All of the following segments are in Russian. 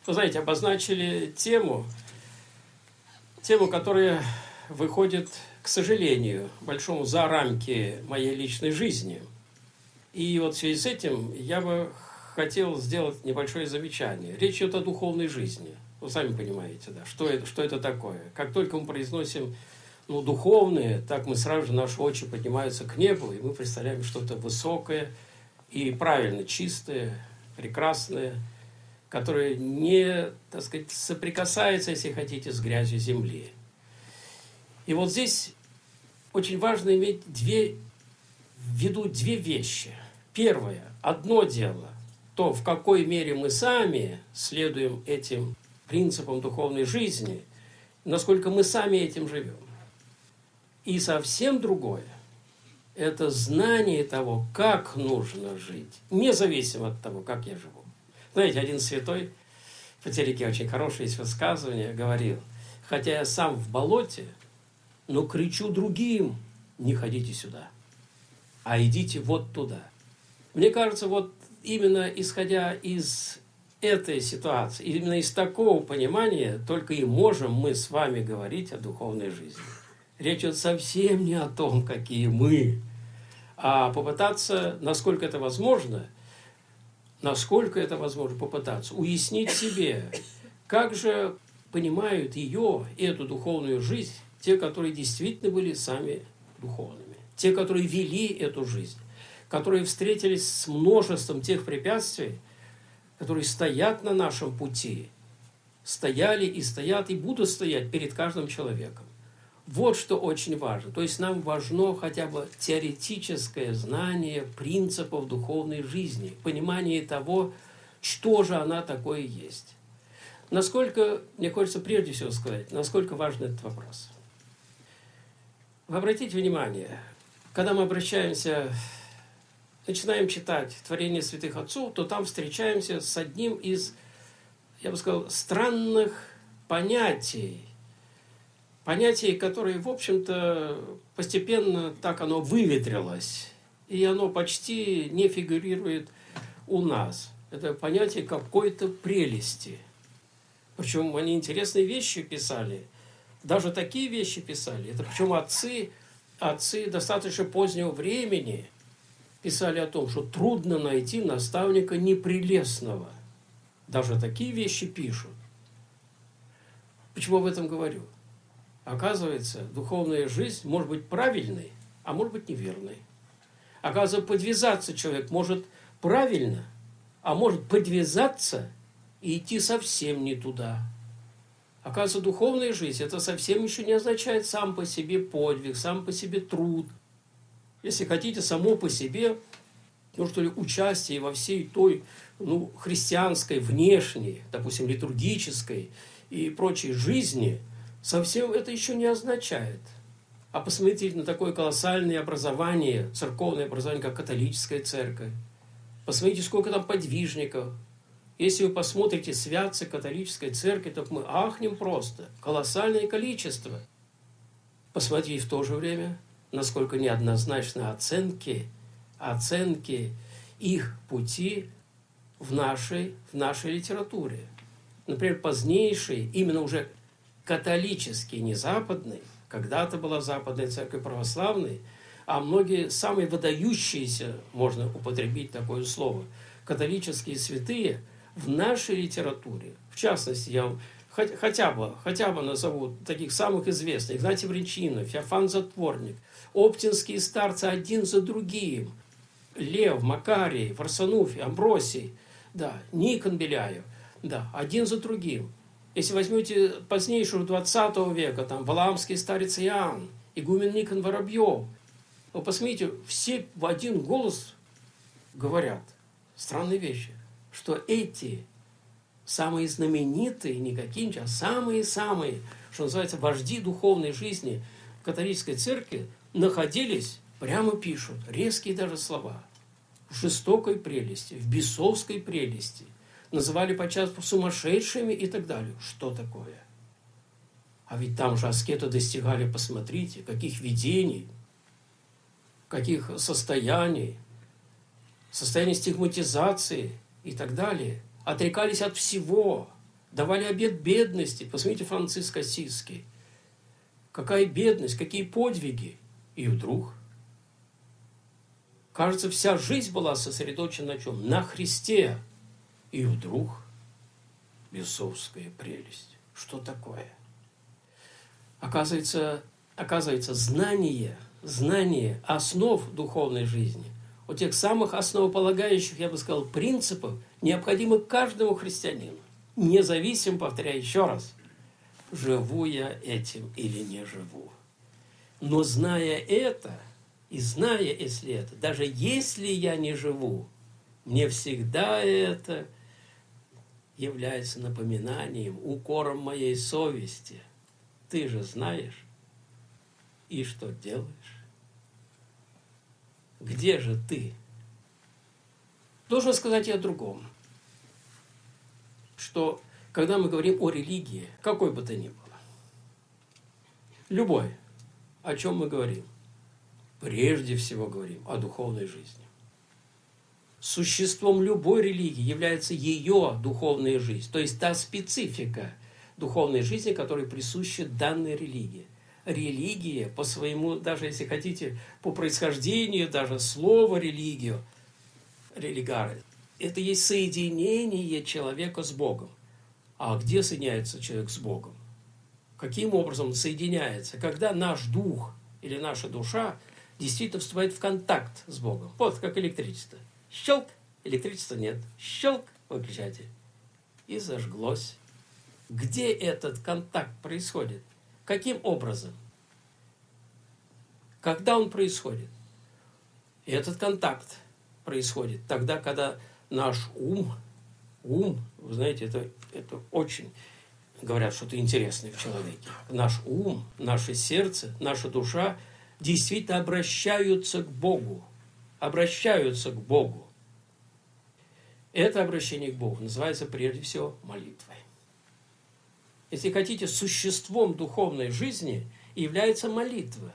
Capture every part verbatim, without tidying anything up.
Вы знаете, обозначили тему, тему, которая выходит, к сожалению, большому за рамки моей личной жизни. И вот в связи с этим я бы хотел сделать небольшое замечание. Речь идет о духовной жизни. Вы сами понимаете, да, что это, что это такое. Как только мы произносим ну, духовные, так мы сразу же, наши очи поднимаются к небу, и мы представляем что-то высокое и правильно чистое, прекрасное, которое не, так сказать, соприкасается, если хотите, с грязью земли. И вот здесь очень важно иметь две, в виду две вещи. Первое. Одно дело, то, в какой мере мы сами следуем этим принципам духовной жизни, насколько мы сами этим живем. И совсем другое – это знание того, как нужно жить, независимо от того, как я живу. Знаете, один святой, в Патерике очень хорошее есть высказывание, говорил: «Хотя я сам в болоте, но кричу другим: не ходите сюда, а идите вот туда». Мне кажется, вот именно исходя из этой ситуации, именно из такого понимания, только и можем мы с вами говорить о духовной жизни. Речь идет совсем не о том, какие мы, а попытаться, насколько это возможно, насколько это возможно, попытаться уяснить себе, как же понимают ее, эту духовную жизнь, те, которые действительно были сами духовными, те, которые вели эту жизнь, которые встретились с множеством тех препятствий, которые стоят на нашем пути, стояли и стоят, и будут стоять перед каждым человеком. Вот что очень важно. То есть нам важно хотя бы теоретическое знание принципов духовной жизни, понимание того, что же она такое есть. Насколько, мне хочется прежде всего сказать, насколько важен этот вопрос. Вы обратите внимание, когда мы обращаемся, начинаем читать творение святых отцов, то там встречаемся с одним из, я бы сказал, странных понятий, понятие, которое, в общем-то, постепенно так оно выветрилось, и оно почти не фигурирует у нас. Это понятие какой-то прелести. Причем они интересные вещи писали, даже такие вещи писали. Это причем отцы, отцы достаточно позднего времени писали о том, что трудно найти наставника непрелестного. Даже такие вещи пишут. Почему об этом говорю? Оказывается, духовная жизнь может быть правильной, а может быть неверной. Оказывается, подвязаться человек может правильно, а может подвязаться и идти совсем не туда. Оказывается, духовная жизнь – это совсем еще не означает сам по себе подвиг, сам по себе труд. Если хотите, само по себе, ну что ли, участие во всей той ну, христианской, внешней, допустим, литургической и прочей жизни – совсем это еще не означает. А посмотрите на такое колоссальное образование, церковное образование, как католическая церковь. Посмотрите, сколько там подвижников. Если вы посмотрите святцы католической церкви, то мы ахнем просто. Колоссальное количество. Посмотрите в то же время, насколько неоднозначны оценки, оценки их пути в нашей, в нашей литературе. Например, позднейший, именно уже католический, не западный, когда-то была западная церковь православной, а многие самые выдающиеся, можно употребить такое слово, католические святые в нашей литературе, в частности, я вам хоть, хотя, бы, хотя бы назову таких самых известных: Игнатий Бринчанинов, Феофан Затворник, оптинские старцы один за другим, Лев, Макарий, Варсануфий, Амбросий, да, Никон Беляев, да, один за другим. Если возьмете позднейшего двадцатого века, там Валаамский старец Иоанн, игумен Никон Воробьев, вы посмотрите, все в один голос говорят странные вещи, что эти самые знаменитые, не какие-нибудь, а самые-самые, что называется, вожди духовной жизни в католической церкви находились, прямо пишут, резкие даже слова, в жестокой прелести, в бесовской прелести, называли подчас сумасшедшими и так далее. Что такое? А ведь там же аскеты достигали, посмотрите, каких видений, каких состояний, состояний стигматизации и так далее. Отрекались от всего, давали обет бедности. Посмотрите, Франциск Ассизский. Какая бедность, какие подвиги. И вдруг, кажется, вся жизнь была сосредоточена на чем? На Христе. И вдруг бесовская прелесть. Что такое? Оказывается, оказывается знание, знание основ духовной жизни, у тех самых основополагающих, я бы сказал, принципов, необходимы каждому христианину. Независимо, повторяю еще раз, живу я этим или не живу. Но зная это, и зная, если это, даже если я не живу, мне всегда это является напоминанием, укором моей совести. Ты же знаешь, и что делаешь? Где же ты? Должен сказать и о другом. Что, когда мы говорим о религии, какой бы то ни было, любой, о чем мы говорим? Прежде всего говорим о духовной жизни. Существом любой религии является ее духовная жизнь, то есть та специфика духовной жизни, которая присуща данной религии. Религия по своему, даже если хотите, по происхождению, даже слово религию, религары, это есть соединение человека с Богом. А где соединяется человек с Богом? Каким образом соединяется? Когда наш дух или наша душа действительно вступает в контакт с Богом. Вот как электричество. Щелк, электричества нет. Щелк, выключатель. И зажглось. Где этот контакт происходит? Каким образом? Когда он происходит? И этот контакт происходит тогда, когда наш ум, ум, вы знаете, это, это очень, говорят, что-то интересное в человеке. Наш ум, наше сердце, наша душа действительно обращаются к Богу. Обращаются к Богу. Это обращение к Богу называется прежде всего молитвой. Если хотите, существом духовной жизни является молитва.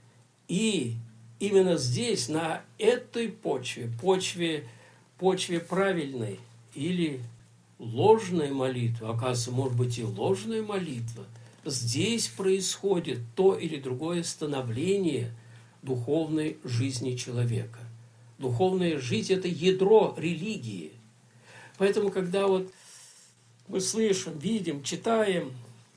И именно здесь, на этой почве, почве, почве правильной или ложной молитвы, оказывается, может быть и ложная молитва, здесь происходит то или другое становление духовной жизни человека. Духовная жизнь – это ядро религии. Поэтому, когда вот мы слышим, видим, читаем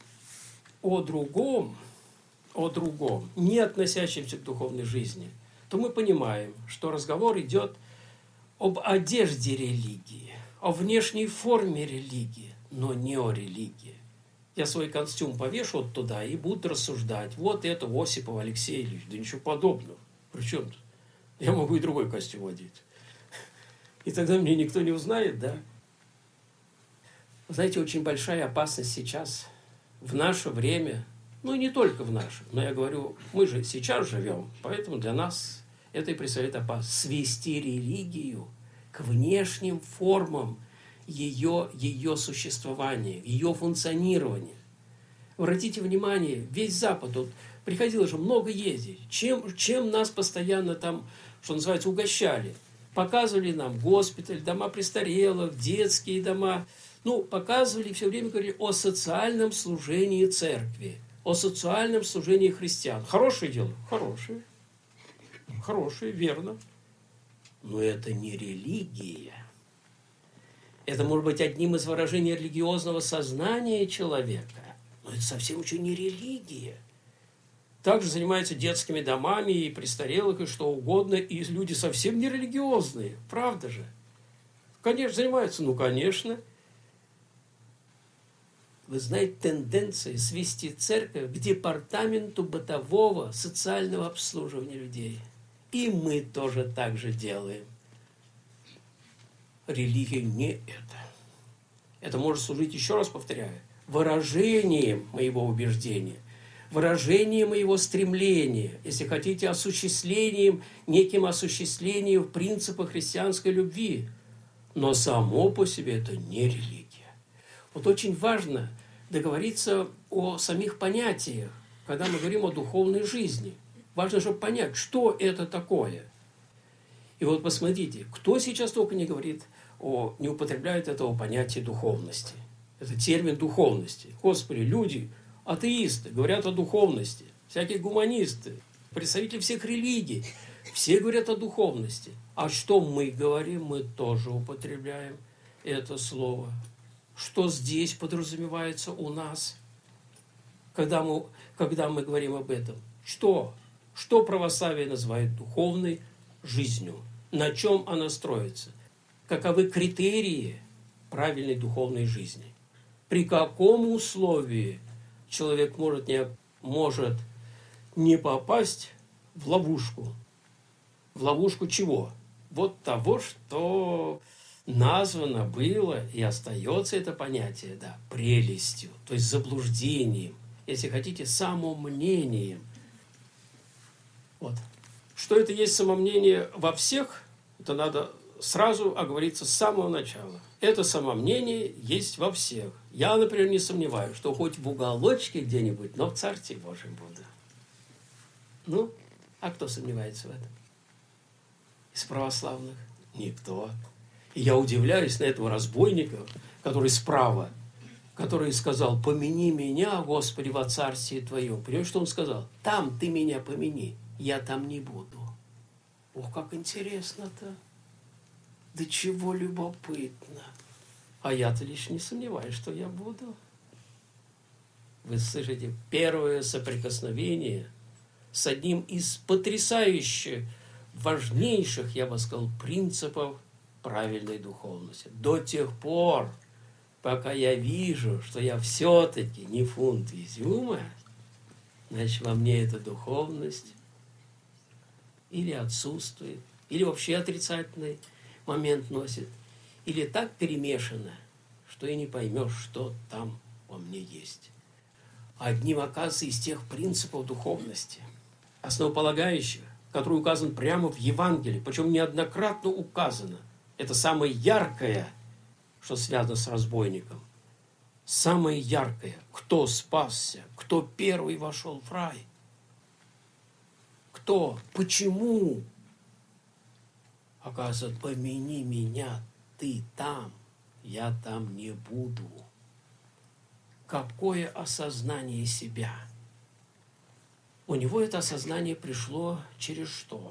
о другом, о другом, не относящемся к духовной жизни, то мы понимаем, что разговор идет об одежде религии, о внешней форме религии, но не о религии. Я свой костюм повешу вот туда и буду рассуждать. Вот это Осипов Алексей Ильич. Да ничего подобного. Причем тут? Я могу и другой костюм одеть. И тогда меня никто не узнает, да? Знаете, очень большая опасность сейчас, в наше время, ну не только в наше, но я говорю, мы же сейчас живем, поэтому для нас это и представляет опасность. Свести религию к внешним формам ее, ее существования, ее функционирования. Обратите внимание, весь Запад, вот, приходилось же много ездить, чем, чем нас постоянно там, что называется, угощали. Показывали нам госпиталь, дома престарелых, детские дома. Ну, показывали, все время говорили о социальном служении церкви, о социальном служении христиан. Хорошее дело? Хорошее. Хорошее, верно. Но это не религия. Это может быть одним из выражений религиозного сознания человека. Но это совсем еще не религия. Также занимаются детскими домами и престарелых, и что угодно. И люди совсем не религиозные. Правда же? Конечно, занимаются. Ну, конечно. Вы знаете, тенденция свести церковь к департаменту бытового социального обслуживания людей. И мы тоже так же делаем. Религия не это. Это может служить, еще раз повторяю, выражением моего убеждения, выражением моего стремления, если хотите, осуществлением, неким осуществлением принципа христианской любви. Но само по себе это не религия. Вот очень важно договориться о самих понятиях, когда мы говорим о духовной жизни. Важно, чтобы понять, что это такое. И вот посмотрите, кто сейчас только не говорит, о, не употребляет этого понятия духовности. Это термин духовности. Господи, люди, атеисты, говорят о духовности. Всякие гуманисты, представители всех религий, все говорят о духовности. А что мы говорим? Мы тоже употребляем это слово. Что здесь подразумевается у нас, когда мы, когда мы говорим об этом? Что? Что православие называет духовной жизнью? На чем она строится? Каковы критерии правильной духовной жизни? При каком условии человек может не, может не попасть в ловушку? В ловушку чего? Вот того, что названо было и остается это понятие, да, прелестью, то есть заблуждением, если хотите, самомнением. Вот. Что это есть самомнение во всех, это надо сразу оговориться с самого начала. Это самомнение есть во всех. Я, например, не сомневаюсь, что хоть в уголочке где-нибудь, но в Царстве Божьем буду. Ну, а кто сомневается в этом? Из православных? Никто. И я удивляюсь на этого разбойника, который справа, который сказал: «Помяни меня, Господи, во Царстве Твоем». Понимаешь, что он сказал? «Там ты меня помяни, я там не буду». Ох, как интересно-то. Да чего любопытно. А я-то лишь не сомневаюсь, что я буду. Вы слышите, первое соприкосновение с одним из потрясающих, важнейших, я бы сказал, принципов правильной духовности. До тех пор, пока я вижу, что я все-таки не фунт изюма, значит, во мне эта духовность или отсутствует, или вообще отрицательный момент носит, или так перемешано, что и не поймешь, что там во мне есть. Одним, оказывается, из тех принципов духовности, основополагающих, который указан прямо в Евангелии, причем неоднократно указано. Это самое яркое, что связано с разбойником. Самое яркое. Кто спасся? Кто первый вошел в рай? Кто? Почему? Оказывается, помяни меня, ты там, я там не буду. Какое осознание себя? У него это осознание пришло через что?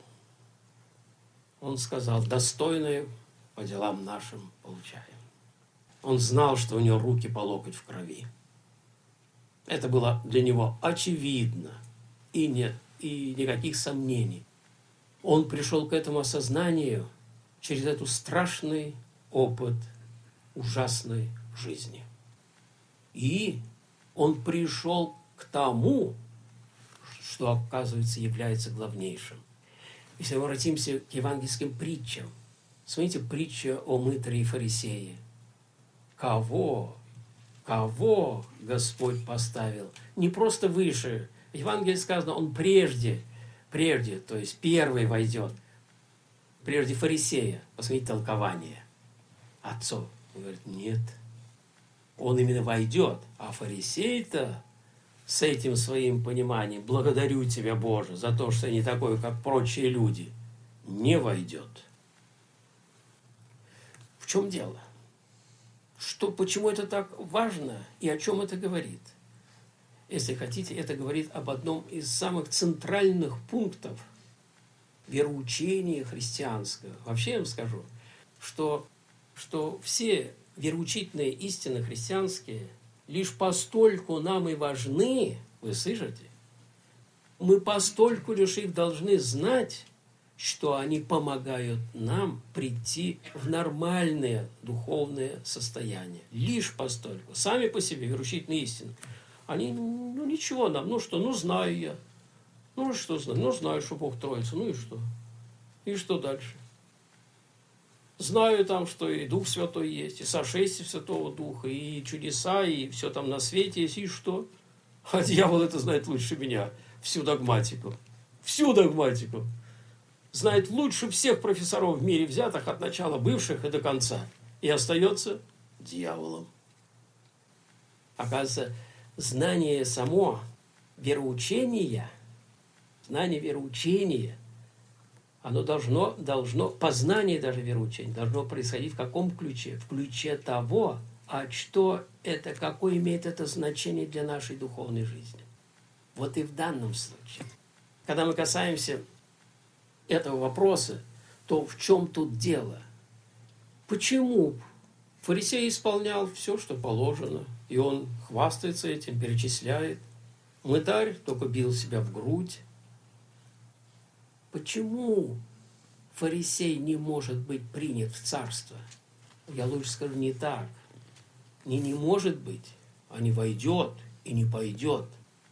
Он сказал: достойное по делам нашим получаем. Он знал, что у него руки по локоть в крови. Это было для него очевидно. И нет, и никаких сомнений. Он пришел к этому осознанию через этот страшный опыт ужасной жизни. И он пришел к тому, что, оказывается, является главнейшим. Если мы обратимся к евангельским притчам, смотрите, притча о мытаре и фарисее. Кого, кого Господь поставил? Не просто выше. В Евангелии сказано, он прежде, прежде, то есть первый войдет. Прежде фарисея. Посмотрите толкование отцов. Он говорит, нет. Он именно войдет. А фарисей-то с этим своим пониманием, благодарю тебя, Боже, за то, что я не такой, как прочие люди, не войдет. В чем дело? Что, почему это так важно и о чем это говорит? Если хотите, это говорит об одном из самых центральных пунктов вероучения христианского. Вообще я вам скажу, что, что все вероучительные истины христианские лишь постольку нам и важны, вы слышите? Мы постольку лишь их должны знать, что они помогают нам прийти в нормальное духовное состояние. Лишь постольку. Сами по себе вероучительные истины. Они, ну ничего нам, ну что, ну знаю я. Ну что знаю, ну знаю, что Бог Троица, ну и что? И что дальше? Знаю там, что и Дух Святой есть, и сошествие Святого Духа, и чудеса, и все там на свете есть, и что? А дьявол это знает лучше меня, всю догматику. Всю догматику. Знает лучше всех профессоров в мире взятых, от начала бывших и до конца. И остается дьяволом. Оказывается, знание само вероучения, знание вероучения, оно должно, должно, познание даже вероучения должно происходить в каком ключе? В ключе того, а что это, какое имеет это значение для нашей духовной жизни. Вот и в данном случае. Когда мы касаемся этого вопроса, то в чем тут дело? Почему фарисей исполнял все, что положено, и он хвастается этим, перечисляет. Мытарь только бил себя в грудь. Почему фарисей не может быть принят в царство? Я лучше скажу не так. Не не может быть, а не войдет и не пойдет.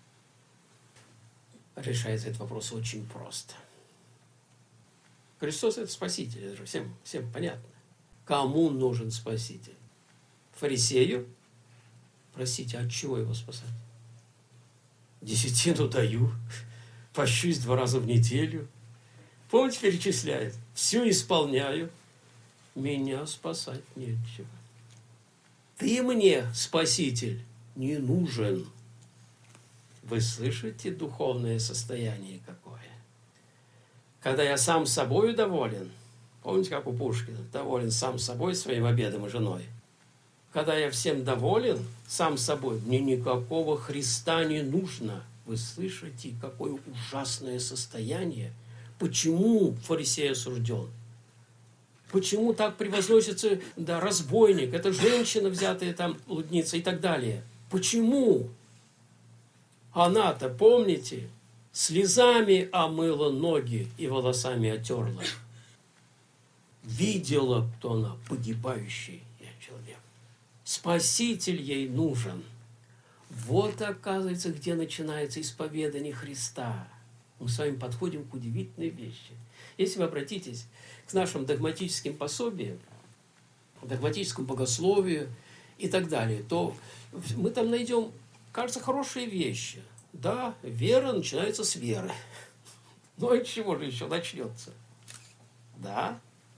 Решается этот вопрос очень просто. Христос – это Спаситель, это же всем, всем понятно. Кому нужен Спаситель? Фарисею? Простите, от чего его спасать? Десятину даю, пощусь два раза в неделю. Помните, перечисляет? Все исполняю. Меня спасать нечего. Ты мне, Спаситель, не нужен. Вы слышите духовное состояние какое? Когда я сам собою доволен, помните, как у Пушкина, доволен сам собой, своим обедом и женой. Когда я всем доволен, сам собой, мне никакого Христа не нужно. Вы слышите, какое ужасное состояние? Почему фарисей осужден? Почему так превозносится, да, разбойник, это женщина, взятая там, блудница и так далее? Почему? Она-то, помните, слезами омыла ноги и волосами отерла. Видела, кто она, погибающий человек. Спаситель ей нужен. Вот, оказывается, где начинается исповедание Христа. Мы с вами подходим к удивительной вещи. Если вы обратитесь к нашим догматическим пособиям, догматическому богословию и так далее, то мы там найдем, кажется, хорошие вещи. Да, вера начинается с веры. Ну и чего же еще начнется? Да?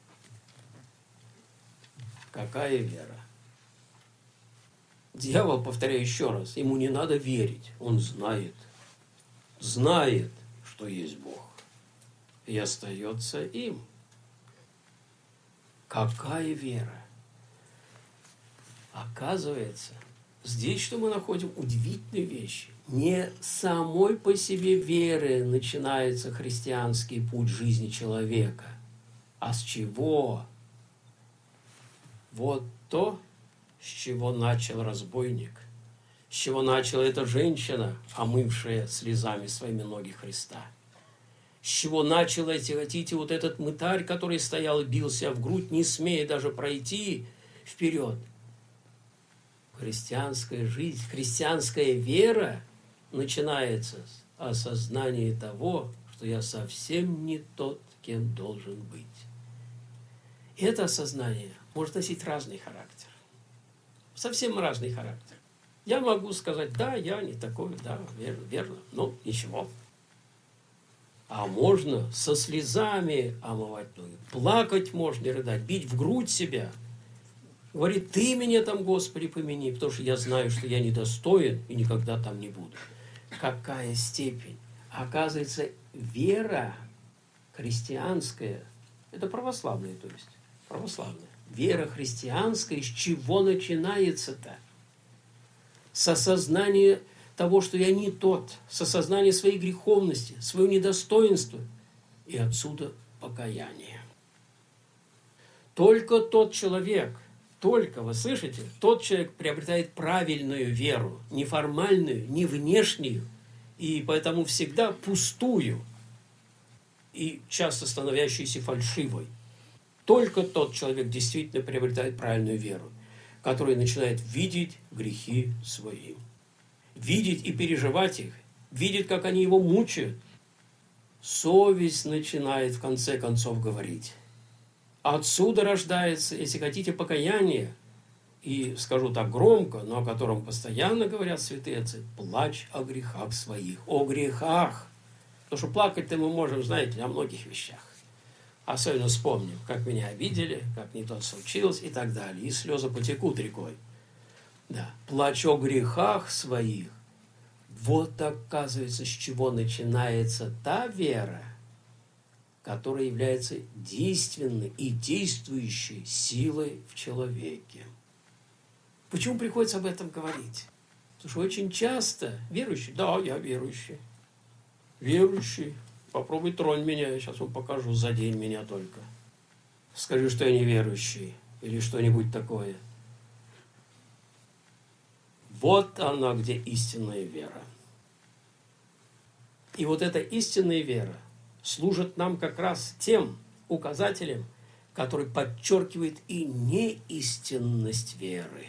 Какая вера? Дьявол, повторяю еще раз, ему не надо верить. Он знает. Знает, что есть Бог. И остается им. Какая вера? Оказывается, здесь что мы находим? Удивительные вещи. Не самой по себе веры начинается христианский путь жизни человека. А с чего? Вот то, с чего начал разбойник, с чего начала эта женщина, омывшая слезами своими ноги Христа. С чего начал, эти, хотите, вот этот мытарь, который стоял и бил себя в грудь, не смея даже пройти вперед. Христианская жизнь, христианская вера начинается с осознания того, что я совсем не тот, кем должен быть. И это осознание может носить разный характер. Совсем разный характер. Я могу сказать, да, я не такой, да, верно, верно, ну, ничего. А можно со слезами омывать ноги, плакать можно и рыдать, бить в грудь себя. Говорит, ты меня там, Господи, помяни, потому что я знаю, что я недостоин и никогда там не буду. Какая степень? Оказывается, вера христианская, это православная, то есть, православная. Вера христианская, с чего начинается-то? С осознания того, что я не тот, с осознания своей греховности, своего недостоинства, и отсюда покаяние. Только тот человек, только, вы слышите, тот человек приобретает правильную веру, не формальную, не внешнюю, и поэтому всегда пустую, и часто становящуюся фальшивой. Только тот человек действительно приобретает правильную веру, который начинает видеть грехи свои. Видеть и переживать их. Видит, как они его мучают. Совесть начинает в конце концов говорить. Отсюда рождается, если хотите, покаяние. И скажу так громко, но о котором постоянно говорят святые отцы, плач о грехах своих. О грехах. Потому что плакать-то мы можем, знаете, о многих вещах. Особенно вспомним, как меня обидели, как не то случилось и так далее. И слезы потекут рекой. Да. Плач о грехах своих. Вот, оказывается, с чего начинается та вера, которая является действенной и действующей силой в человеке. Почему приходится об этом говорить? Потому что очень часто верующий, да, я верующий, верующий, попробуй тронь меня, я сейчас вам покажу, задень меня только. Скажи, что я неверующий или что-нибудь такое. Вот она, где истинная вера. И вот эта истинная вера служит нам как раз тем указателем, который подчеркивает и неистинность веры.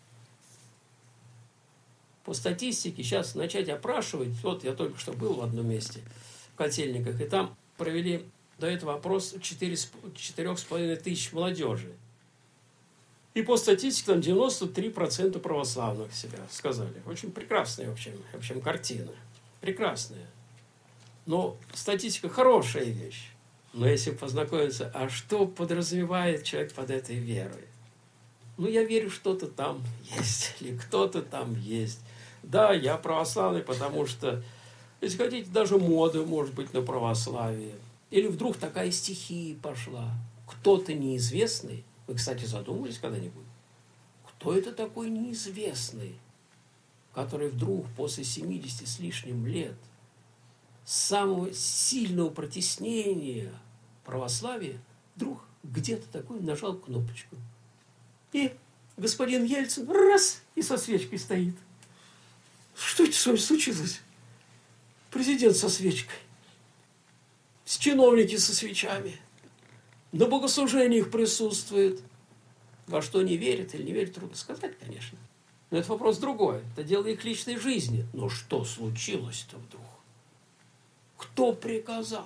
По статистике сейчас начать опрашивать, вот я только что был в одном месте, в Котельниках, и там провели до этого опрос четырех с половиной тысяч молодежи. И по статистике там девяносто три процента православных себя сказали. Очень прекрасная, в общем, в общем, картина. Прекрасная. Но статистика хорошая вещь. Но если познакомиться, а что подразумевает человек под этой верой? Ну, я верю, что-то там есть, или кто-то там есть. Да, я православный, потому что, если хотите, даже мода может быть на православие. Или вдруг такая стихия пошла. Кто-то неизвестный. Вы, кстати, задумывались когда-нибудь? Кто это такой неизвестный, который вдруг после семидесяти с лишним лет самого сильного протеснения православия вдруг где-то такой нажал кнопочку. И господин Ельцин раз и со свечкой стоит. Что это с вами случилось? Президент со свечкой. С чиновники со свечами. На богослужениях присутствует. Во что не верит или не верит, трудно сказать, конечно. Но это вопрос другой. Это дело их личной жизни. Но что случилось-то вдруг? Кто приказал?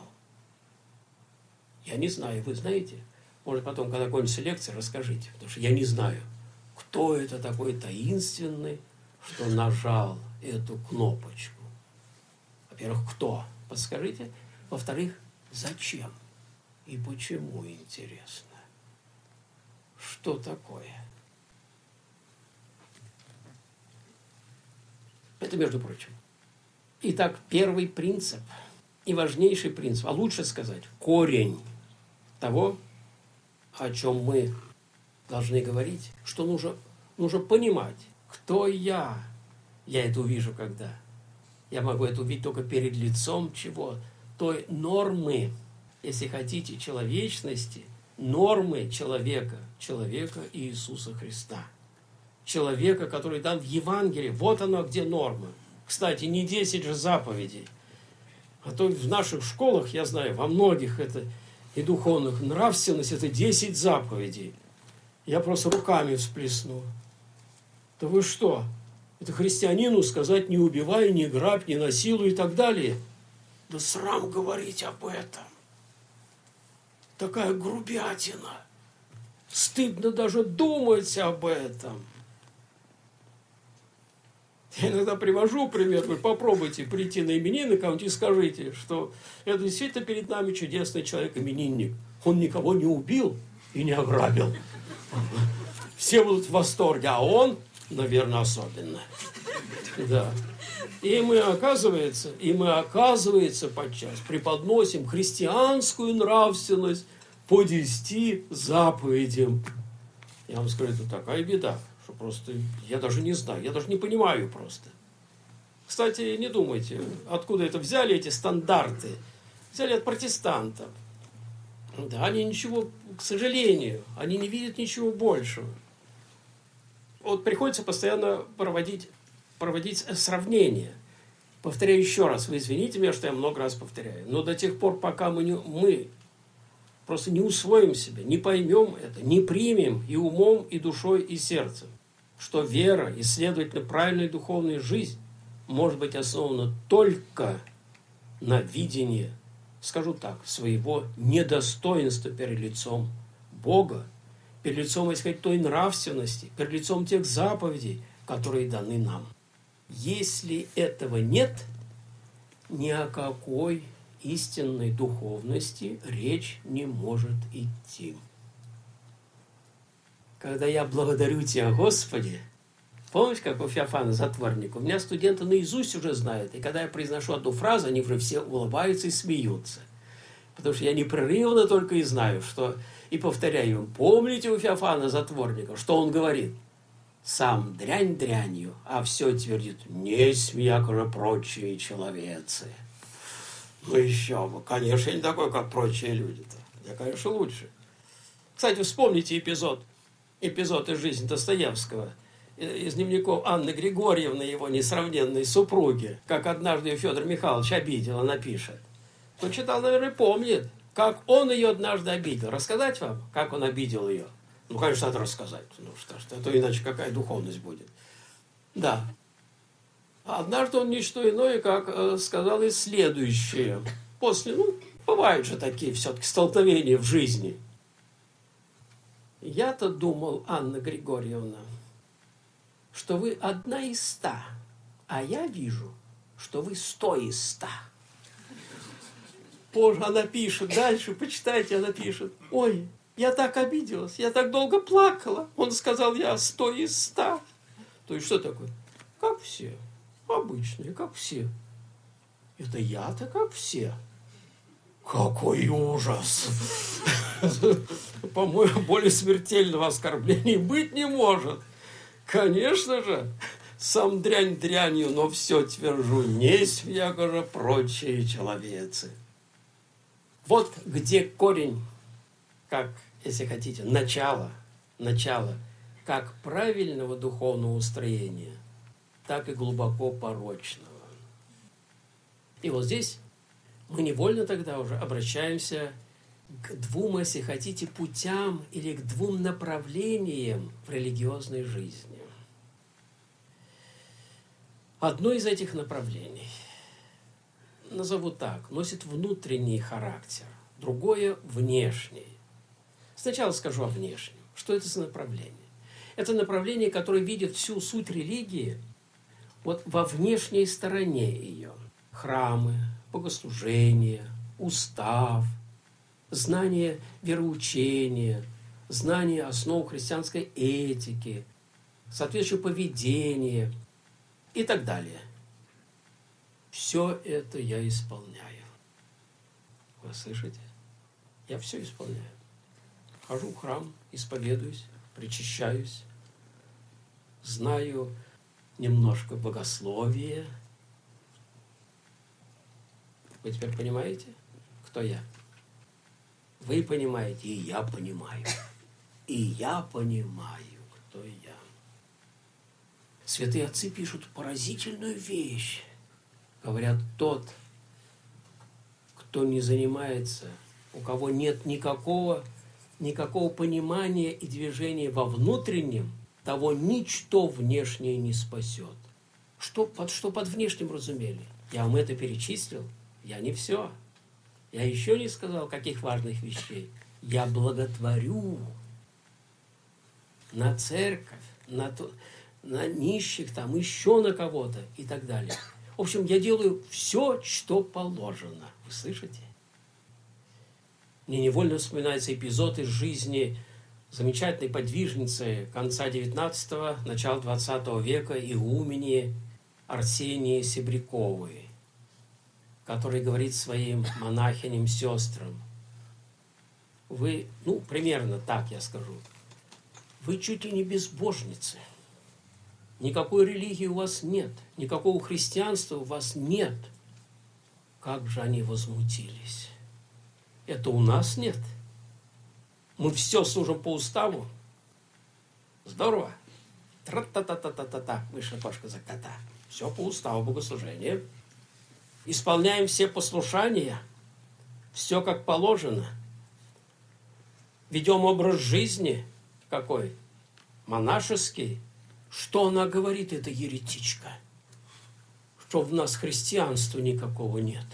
Я не знаю, вы знаете? Может, потом, когда кончится лекция, расскажите. Потому что я не знаю, кто это такой таинственный, что нажал эту кнопочку. Во-первых, кто? Подскажите. Во-вторых, зачем? И почему, интересно? Что такое? Это между прочим. Итак, первый принцип и важнейший принцип, а лучше сказать, корень того, о чем мы должны говорить, что нужно, нужно понимать, кто я. Я это увижу когда? Я могу это увидеть только перед лицом чего? Той нормы, если хотите, человечности, нормы человека, человека Иисуса Христа. Человека, который дан в Евангелии. Вот оно, где норма. Кстати, не десять же заповедей. А то в наших школах, я знаю, во многих это и духовных нравственность, это десять заповедей. Я просто руками всплесну. Да вы что? Это христианину сказать не убивай, не грабь, не насилуй и так далее. Да срам говорить об этом. Такая грубятина. Стыдно даже думать об этом. Я иногда привожу пример, вы попробуйте прийти на именины кому-нибудь и скажите, что это действительно перед нами чудесный человек-именинник. Он никого не убил и не ограбил. Все будут в восторге, а он, наверное, особенно. Да. И мы, оказывается, и мы, оказывается, подчас преподносим христианскую нравственность по десяти заповедям. Я вам скажу, это такая беда, что просто я даже не знаю, я даже не понимаю просто. Кстати, не думайте, откуда это взяли эти стандарты. Взяли от протестантов. Да, они ничего, к сожалению, они не видят ничего большего. Вот приходится постоянно проводить, проводить сравнения. Повторяю еще раз, вы извините меня, что я много раз повторяю, но до тех пор, пока мы, не, мы просто не усвоим себя, не поймем это, не примем и умом, и душой, и сердцем, что вера и, следовательно, правильная духовная жизнь может быть основана только на видении, скажу так, своего недостоинства перед лицом Бога, перед лицом, если сказать, той нравственности, перед лицом тех заповедей, которые даны нам. Если этого нет, ни о какой истинной духовности речь не может идти. Когда я благодарю Тебя, Господи, помнишь, как у Феофана Затворника? У меня студенты наизусть уже знают, и когда я произношу одну фразу, они уже все улыбаются и смеются. Потому что я непрерывно только и знаю, что и повторяю им, помните у Феофана Затворника, что он говорит? Сам дрянь дрянью, а все твердит, несть якоже прочие человецы. Ну еще бы, конечно, я не такой, как прочие люди-то. Я, конечно, лучше. Кстати, вспомните эпизод, эпизод из жизни Достоевского, из дневников Анны Григорьевны, его несравненной супруги, как однажды ее Федор Михайлович обидел, она пишет. Кто читал, наверное, помнит, как он ее однажды обидел. Рассказать вам, как он обидел ее? Ну, конечно, надо рассказать, ну что ж, а то иначе какая духовность будет. Да. Однажды он не что иное, как э, сказал и следующее. После, ну, бывают же такие все-таки столкновения в жизни. Я-то думал, Анна Григорьевна, что вы одна из ста, а я вижу, что вы сто из ста. Позже она пишет, дальше, почитайте, она пишет, ой, я так обиделась, я так долго плакала. Он сказал, я сто из ста. То есть что такое? Как все. Обычные, как все. Это я-то как все. Какой ужас! По-моему, более смертельного оскорбления быть не может. Конечно же, сам дрянь дрянью, но все твержу, несть якоже прочие человецы. Вот где корень, как, если хотите, начало, начало, как правильного духовного устроения, так и глубоко порочного. И вот здесь мы невольно тогда уже обращаемся к двум, если хотите, путям или к двум направлениям в религиозной жизни. Одно из этих направлений, назову так, носит внутренний характер, другое – внешний. Сначала скажу о внешнем. Что это за направление? Это направление, которое видит всю суть религии вот во внешней стороне ее. Храмы, богослужения, устав, знание вероучения, знание основ христианской этики, соответствующее поведение и так далее. Все это я исполняю. Вы слышите? Я все исполняю. Хожу в храм, исповедуюсь, причащаюсь, знаю немножко богословия. Вы теперь понимаете, кто я? Вы понимаете, и я понимаю. И я понимаю, кто я. Святые отцы пишут поразительную вещь. Говорят, тот, кто не занимается, у кого нет никакого, никакого понимания и движения во внутреннем, того ничто внешнее не спасет. Что под, что под внешним разумели? Я вам это перечислил. Я не все. Я еще не сказал, каких важных вещей. Я благотворю на церковь, на, то, на нищих, там, еще на кого-то и так далее. В общем, я делаю все, что положено. Вы слышите? Мне невольно вспоминается эпизод из жизни замечательной подвижницы конца девятнадцатого, начала двадцатого века, игумени Арсении Себряковой, который говорит своим монахиням, сестрам: вы, ну, примерно так я скажу, вы чуть ли не безбожницы. Никакой религии у вас нет, никакого христианства у вас нет. Как же они возмутились. Это у нас нет. Мы все служим по уставу. Здорово. Тра-та-та-та-та-та-та. Высшая кошка за кота. Все по уставу богослужения. Исполняем все послушания. Все как положено. Ведем образ жизни. Какой? Монашеский. Что она говорит, эта еретичка? Что в нас христианства никакого нет.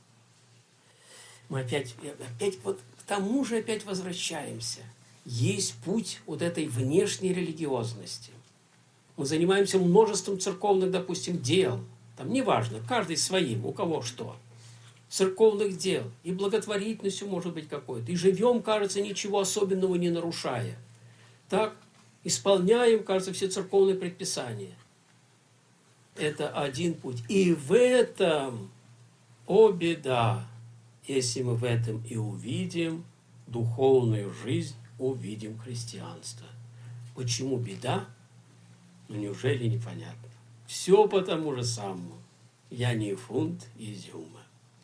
Мы опять, опять вот к тому же опять возвращаемся. Есть путь вот этой внешней религиозности. Мы занимаемся множеством церковных, допустим, дел. Там неважно, каждый своим, у кого что. Церковных дел. И благотворительностью может быть какой-то. И живем, кажется, ничего особенного не нарушая. Так, исполняем, кажется, все церковные предписания. Это один путь. И в этом, о беда, если мы в этом и увидим духовную жизнь, увидим христианство. Почему беда? Ну неужели непонятно? Все по тому же самому. Я не фунт изюма.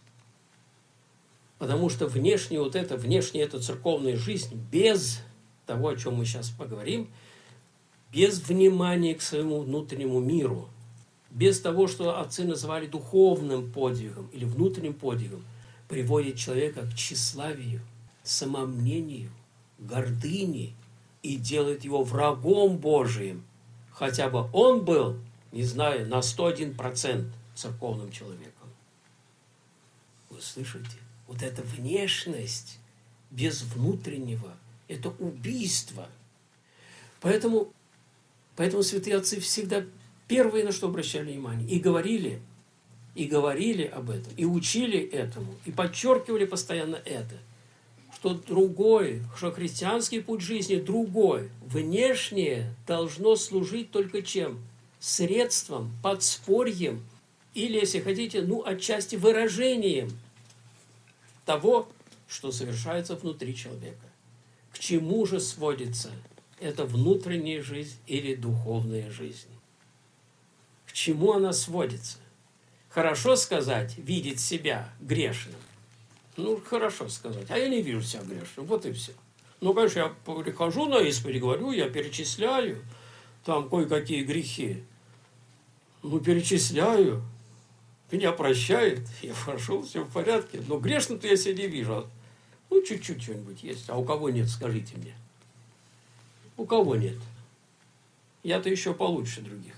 Потому что внешне вот это, внешне эта церковная жизнь без того, о чем мы сейчас поговорим, без внимания к своему внутреннему миру, без того, что отцы называли духовным подвигом или внутренним подвигом, приводит человека к тщеславию, самомнению, гордыне и делает его врагом Божиим, хотя бы он был, не знаю, на сто один процент церковным человеком. Вы слышите? Вот эта внешность без внутреннего – это убийство. Поэтому, поэтому святые отцы всегда первые на что обращали внимание. И говорили, и говорили об этом, и учили этому, и подчеркивали постоянно это, что другой, что христианский путь жизни другой. Внешнее должно служить только чем? Средством, подспорьем, или, если хотите, ну, отчасти выражением того, что совершается внутри человека. К чему же сводится эта внутренняя жизнь или духовная жизнь? К чему она сводится? Хорошо сказать, видеть себя грешным. Ну, хорошо сказать. А я не вижу себя грешным. Вот и все. Ну, конечно, я прихожу на исповедь, говорю, я перечисляю там кое-какие грехи. Ну, перечисляю. Меня прощает, я прошел, все в порядке. Но грешным-то я себя не вижу. Ну, чуть-чуть что-нибудь есть. А у кого нет, скажите мне. У кого нет? Я-то еще получше других.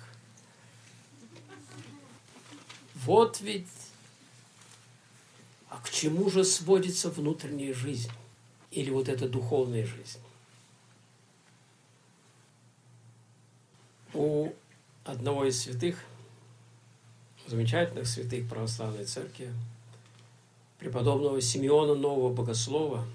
Вот ведь, а к чему же сводится внутренняя жизнь? Или вот эта духовная жизнь? У одного из святых, замечательных святых православной церкви, преподобного Симеона Нового Богослова,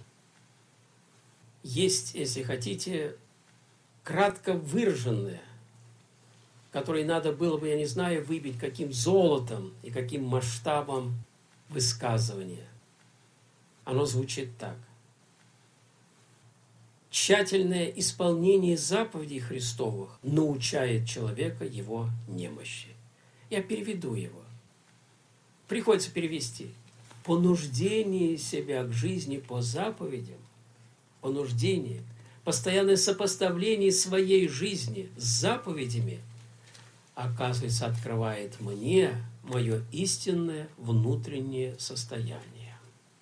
есть, если хотите, кратко выраженное, которое надо было бы, я не знаю, выбить каким золотом и каким масштабом высказывания. Оно звучит так. Тщательное исполнение заповедей Христовых научает человека его немощи. Я переведу его. Приходится перевести. Понуждение себя к жизни по заповедям, понуждение, постоянное сопоставление своей жизни с заповедями, оказывается, открывает мне мое истинное внутреннее состояние.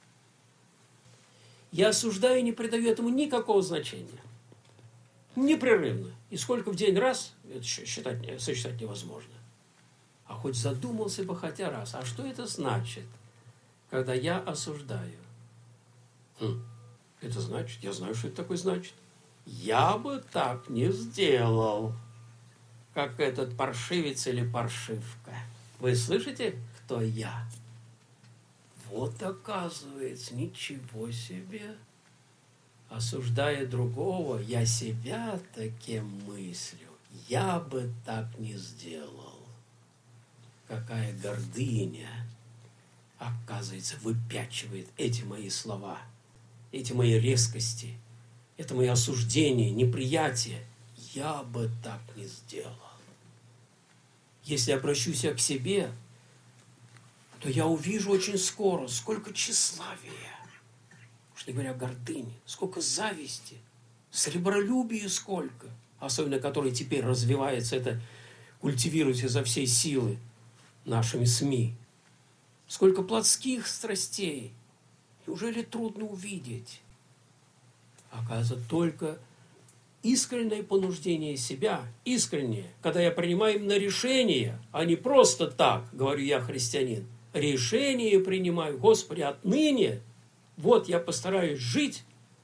Я осуждаю и не придаю этому никакого значения. Непрерывно. И сколько в день раз, это считать, сосчитать невозможно. А хоть задумался бы хотя раз, а что это значит, когда я осуждаю? Хм, это значит, я знаю, что это такое значит. Я бы так не сделал, как этот паршивец или паршивка. Вы слышите, кто я? Вот оказывается, ничего себе. Осуждая другого, я себя таким мыслю. Я бы так не сделал. Какая гордыня, оказывается, выпячивает эти мои слова, эти мои резкости, это мои осуждения, неприятие. Я бы так не сделал. Если обращусь я к себе, то я увижу очень скоро, сколько тщеславия, уж не говоря о гордыне, сколько зависти, сребролюбия сколько, особенно которое теперь развивается, это культивируется изо всей силы нашими СМИ. Сколько плотских страстей. Неужели трудно увидеть? Оказывается, только искреннее понуждение себя, искреннее, когда я принимаю именно решение, а не просто так, говорю я, христианин, решение принимаю, Господи, отныне, вот я постараюсь жить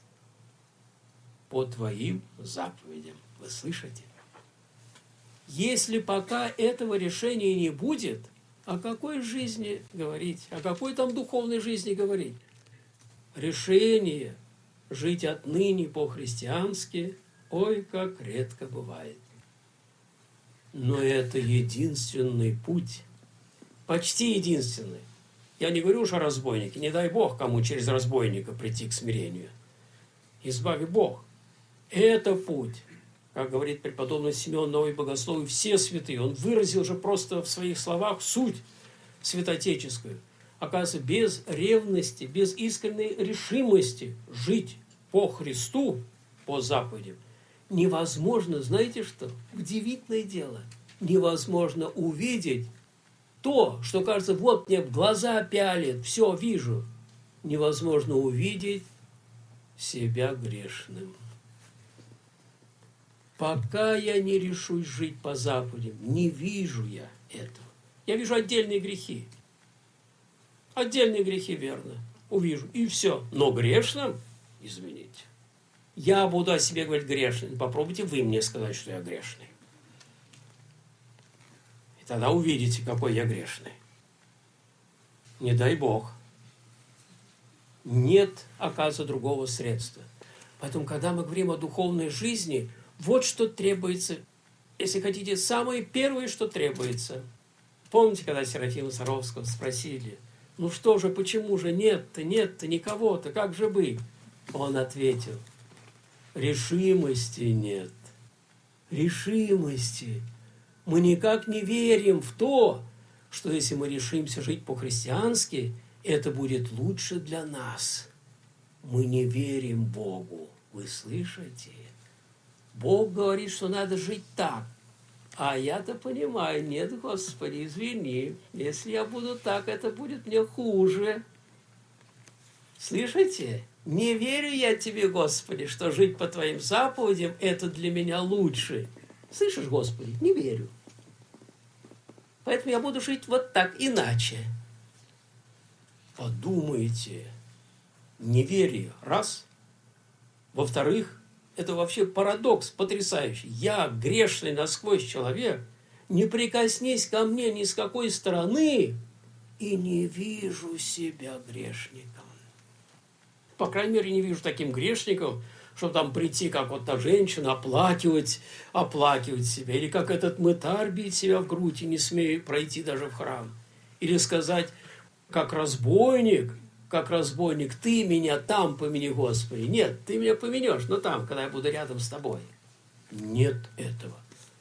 по Твоим заповедям. Вы слышите? Если пока этого решения не будет, о какой жизни говорить? О какой там духовной жизни говорить? Решение жить отныне по-христиански, ой, как редко бывает. Но это единственный путь, почти единственный. Я не говорю уж о разбойнике, не дай Бог кому через разбойника прийти к смирению. Избави Бог. Это путь, как говорит преподобный Симеон Новый Богослов, все святые. Он выразил же просто в своих словах суть святоотеческую. Оказывается, без ревности, без искренней решимости жить по Христу, по заповедям, невозможно, знаете что? Удивительное дело. Невозможно увидеть то, что кажется, вот мне в глаза пялит, все вижу. Невозможно увидеть себя грешным. Пока я не решусь жить по заповедям, не вижу я этого. Я вижу отдельные грехи. Отдельные грехи, верно, увижу. И все. Но грешным, извините, я буду о себе говорить грешным. Попробуйте вы мне сказать, что я грешный. И тогда увидите, какой я грешный. Не дай Бог. Нет, оказывается, другого средства. Поэтому, когда мы говорим о духовной жизни, вот что требуется, если хотите, самое первое, что требуется. Помните, когда Серафима Саровского спросили, ну что же, почему же нет-то, нет-то никого-то, как же быть? Он ответил, решимости нет. Решимости. Мы никак не верим в то, что если мы решимся жить по-христиански, это будет лучше для нас. Мы не верим Богу. Вы слышите? Бог говорит, что надо жить так. А я-то понимаю, нет, Господи, извини, если я буду так, это будет мне хуже. Слышите? Не верю я тебе, Господи, что жить по Твоим заповедям, это для меня лучше. Слышишь, Господи? Не верю. Поэтому я буду жить вот так, иначе. Подумайте, неверие, раз. Во-вторых, это вообще парадокс потрясающий. Я, грешный насквозь человек, не прикоснись ко мне ни с какой стороны, и не вижу себя грешником. По крайней мере, не вижу таким грешником, чтобы там прийти, как вот та женщина, оплакивать, оплакивать себя. Или как этот мытарь бить себя в грудь и не смею пройти даже в храм. Или сказать, как разбойник, как разбойник, ты меня там помяни, Господи. Нет, ты меня поменешь, но там, когда я буду рядом с тобой. Нет этого.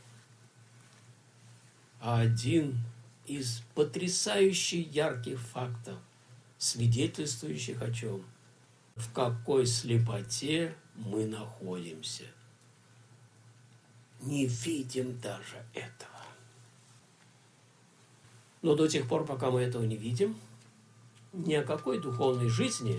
А один из потрясающе ярких фактов, свидетельствующих о чем? В какой слепоте мы находимся. Не видим даже этого. Но до тех пор, пока мы этого не видим, ни о какой духовной жизни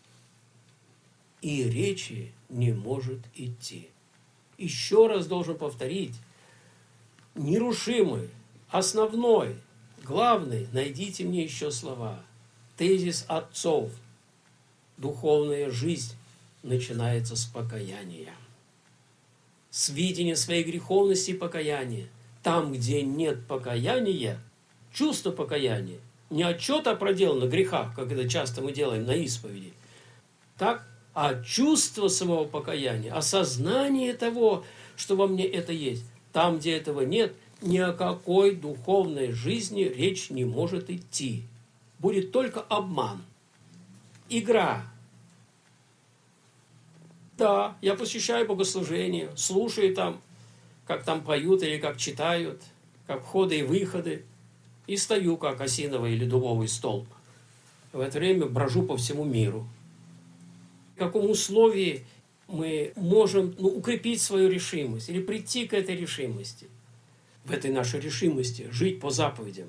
и речи не может идти. Еще раз должен повторить, нерушимый, основной, главный, найдите мне еще слова. Тезис отцов. Духовная жизнь начинается с покаяния. С видения своей греховности и покаяния. Там, где нет покаяния, чувство покаяния, не отчет о проделанных грехах, как это часто мы делаем на исповеди, так, а чувство самого покаяния, осознание того, что во мне это есть. Там, где этого нет, ни о какой духовной жизни речь не может идти. Будет только обман. Игра. Да, я посещаю богослужения, слушаю там, как там поют или как читают, как входы и выходы, и стою, как осиновый или дубовый столб. В это время брожу по всему миру. В каком условии мы можем ну, укрепить свою решимость или прийти к этой решимости? В этой нашей решимости жить по заповедям.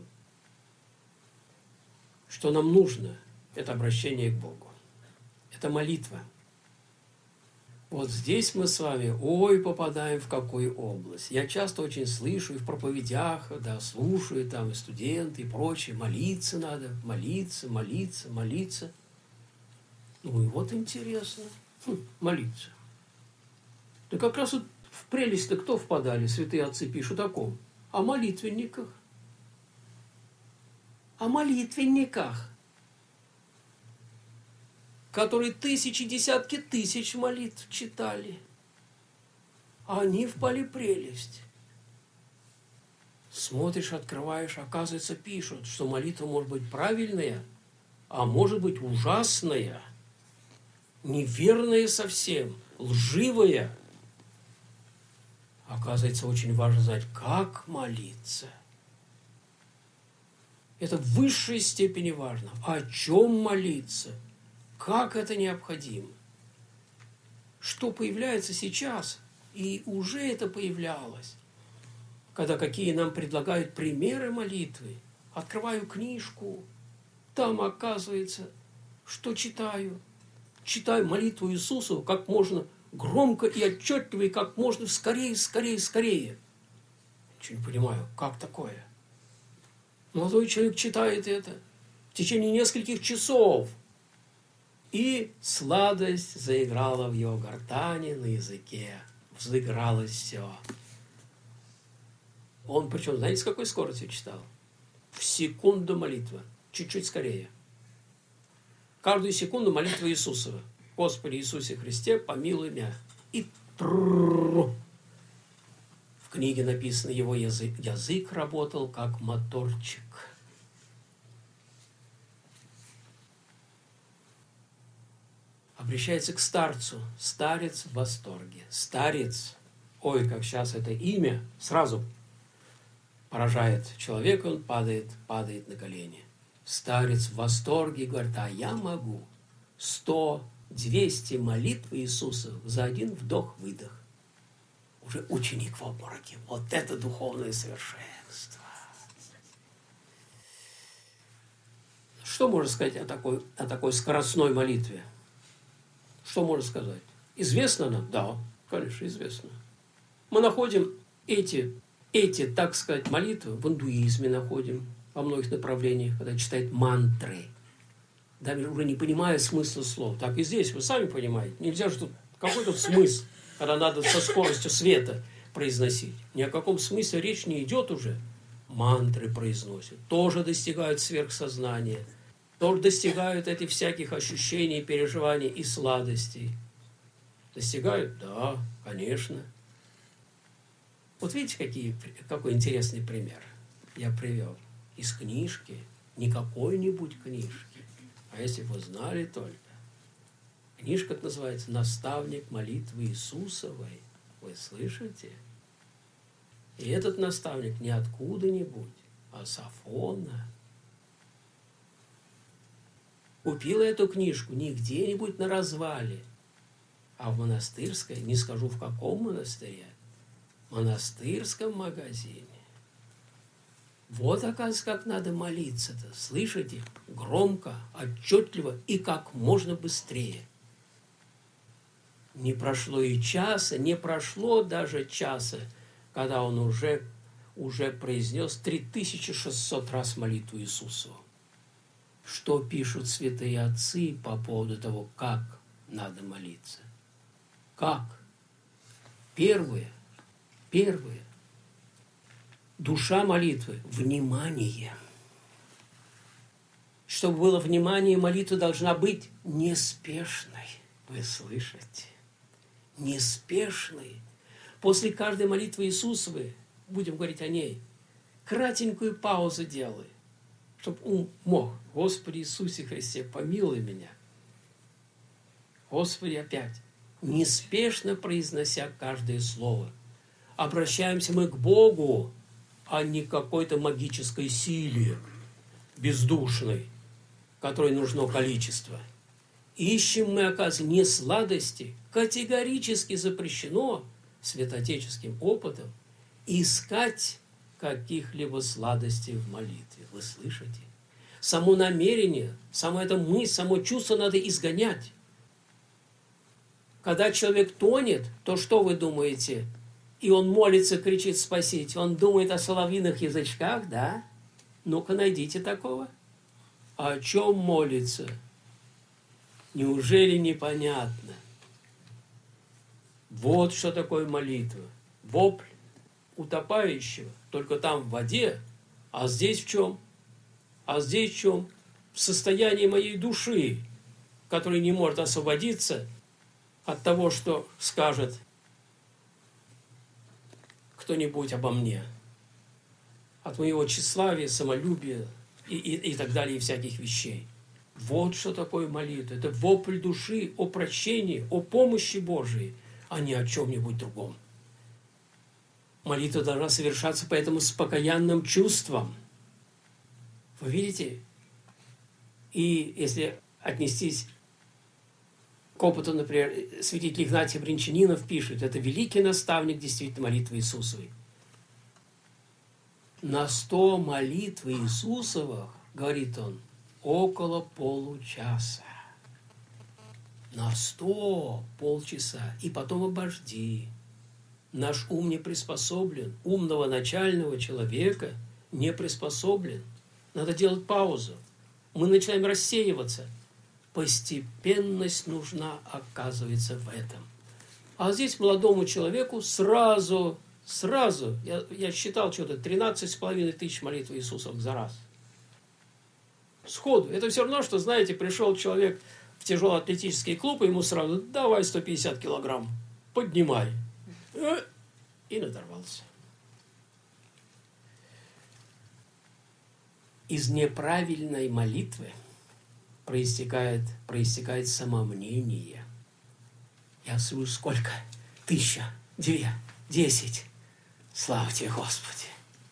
Что нам нужно? Это обращение к Богу. Это молитва. Вот здесь мы с вами, ой, попадаем в какую область. Я часто очень слышу и в проповедях, да, слушаю там и студенты, и прочее. Молиться надо, молиться, молиться, молиться. Ну и вот интересно, хм, молиться. Да как раз вот в прелесть-то кто впадали, святые отцы пишут о ком? О молитвенниках. О молитвенниках, которые тысячи, десятки тысяч молитв читали. А они впали в прелесть. Смотришь, открываешь, оказывается, пишут, что молитва может быть правильная, а может быть ужасная, неверная совсем, лживая. Оказывается, очень важно знать, как молиться. Это в высшей степени важно. О чем молиться? Как это необходимо? Что появляется сейчас, и уже это появлялось, когда какие нам предлагают примеры молитвы. Открываю книжку, там оказывается, что читаю. Читаю молитву Иисусу как можно громко и отчетливо, и как можно скорее, скорее, скорее. Ничего не понимаю, как такое? Молодой человек читает это в течение нескольких часов. И сладость заиграла в его гортани, на языке. Взыгралось все. Он, причем, знаете, с какой скоростью читал? В секунду молитва. Чуть-чуть скорее. Каждую секунду молитва Иисусова. Господи Иисусе Христе, помилуй меня. И тррррррр. В книге написано, его язык, язык работал как моторчик. Обращается к старцу. Старец в восторге. Старец. Ой, как сейчас это имя сразу поражает человека, он падает, падает на колени. Старец в восторге говорит, а я могу сто, двести молитв Иисуса за один вдох-выдох. Уже ученик в обмороке. Вот это духовное совершенство. Что можно сказать о такой, о такой скоростной молитве? Что можно сказать? Известно нам? Да, конечно, известно. Мы находим эти, эти, так сказать, молитвы в индуизме находим, во многих направлениях, когда читают мантры. Даже уже не понимая смысла слов. Так и здесь, вы сами понимаете. Нельзя же тут какой-то смысл, когда надо со скоростью света произносить. Ни о каком смысле речь не идет уже. Мантры произносят. Тоже достигают сверхсознания. Тоже достигают этих всяких ощущений, переживаний и сладостей. Достигают? Да, конечно. Вот видите, какие, какой интересный пример я привел. Из книжки, не какой-нибудь книжки, а если бы вы знали только. Книжка называется «Наставник молитвы Иисусовой». Вы слышите? И этот наставник не откуда-нибудь, а с Афона. Купила эту книжку не где-нибудь на развале, а в монастырской, не скажу в каком монастыре, монастырском магазине. Вот, оказывается, как надо молиться-то. Слышите? Громко, отчетливо и как можно быстрее. Не прошло и часа, не прошло даже часа, когда он уже, уже произнес три тысячи шестьсот раз молитву Иисусову. Что пишут святые отцы по поводу того, как надо молиться? Как? Первое. Первое. Душа молитвы – внимание. Чтобы было внимание, молитва должна быть неспешной. Вы слышите? Неспешной. После каждой молитвы Иисусовой, будем говорить о ней, кратенькую паузу делай, чтобы ум мог. Господи Иисусе Христе, помилуй меня. Господи, опять. Неспешно произнося каждое слово. Обращаемся мы к Богу, а не к какой-то магической силе, бездушной, которой нужно количество. Ищем мы, оказывается, не сладости, категорически запрещено святоотеческим опытом искать каких-либо сладостей в молитве. Вы слышите? Само намерение, само это мысль, само чувство надо изгонять. Когда человек тонет, то что вы думаете? И он молится, кричит «спасите». Он думает о соловьиных язычках, да? Ну-ка, найдите такого. А о чем молится? Неужели непонятно? Вот что такое молитва. Вопль утопающего. Только там в воде. А здесь в чем? А здесь в чем? В состоянии моей души, которая не может освободиться от того, что скажет кто-нибудь обо мне, от моего тщеславия, самолюбия и, и, и так далее, и всяких вещей. Вот что такое молитва. Это вопль души о прощении, о помощи Божией, а не о чем-нибудь другом. Молитва должна совершаться поэтому с покаянным чувством. Вы видите? И если отнестись к опыту, например, святитель Игнатий Брянчанинов пишет, это великий наставник действительно молитвы Иисусовой. На сто молитв Иисусовых, говорит он, около получаса. На сто полчаса. И потом обожди. Наш ум не приспособлен. Умного начального человека не приспособлен. Надо делать паузу. Мы начинаем рассеиваться. Постепенность нужна, оказывается, в этом. А здесь молодому человеку сразу, сразу, я, я считал что-то, тринадцать с половиной тысяч молитв Иисусов за раз. Сходу. Это все равно, что, знаете, пришел человек в тяжелоатлетический клуб, и ему сразу, давай сто пятьдесят килограмм, поднимай. И надорвался. Из неправильной молитвы проистекает, проистекает самомнение. Я слышу, сколько? Тысяча, две, десять. Слава тебе, Господи.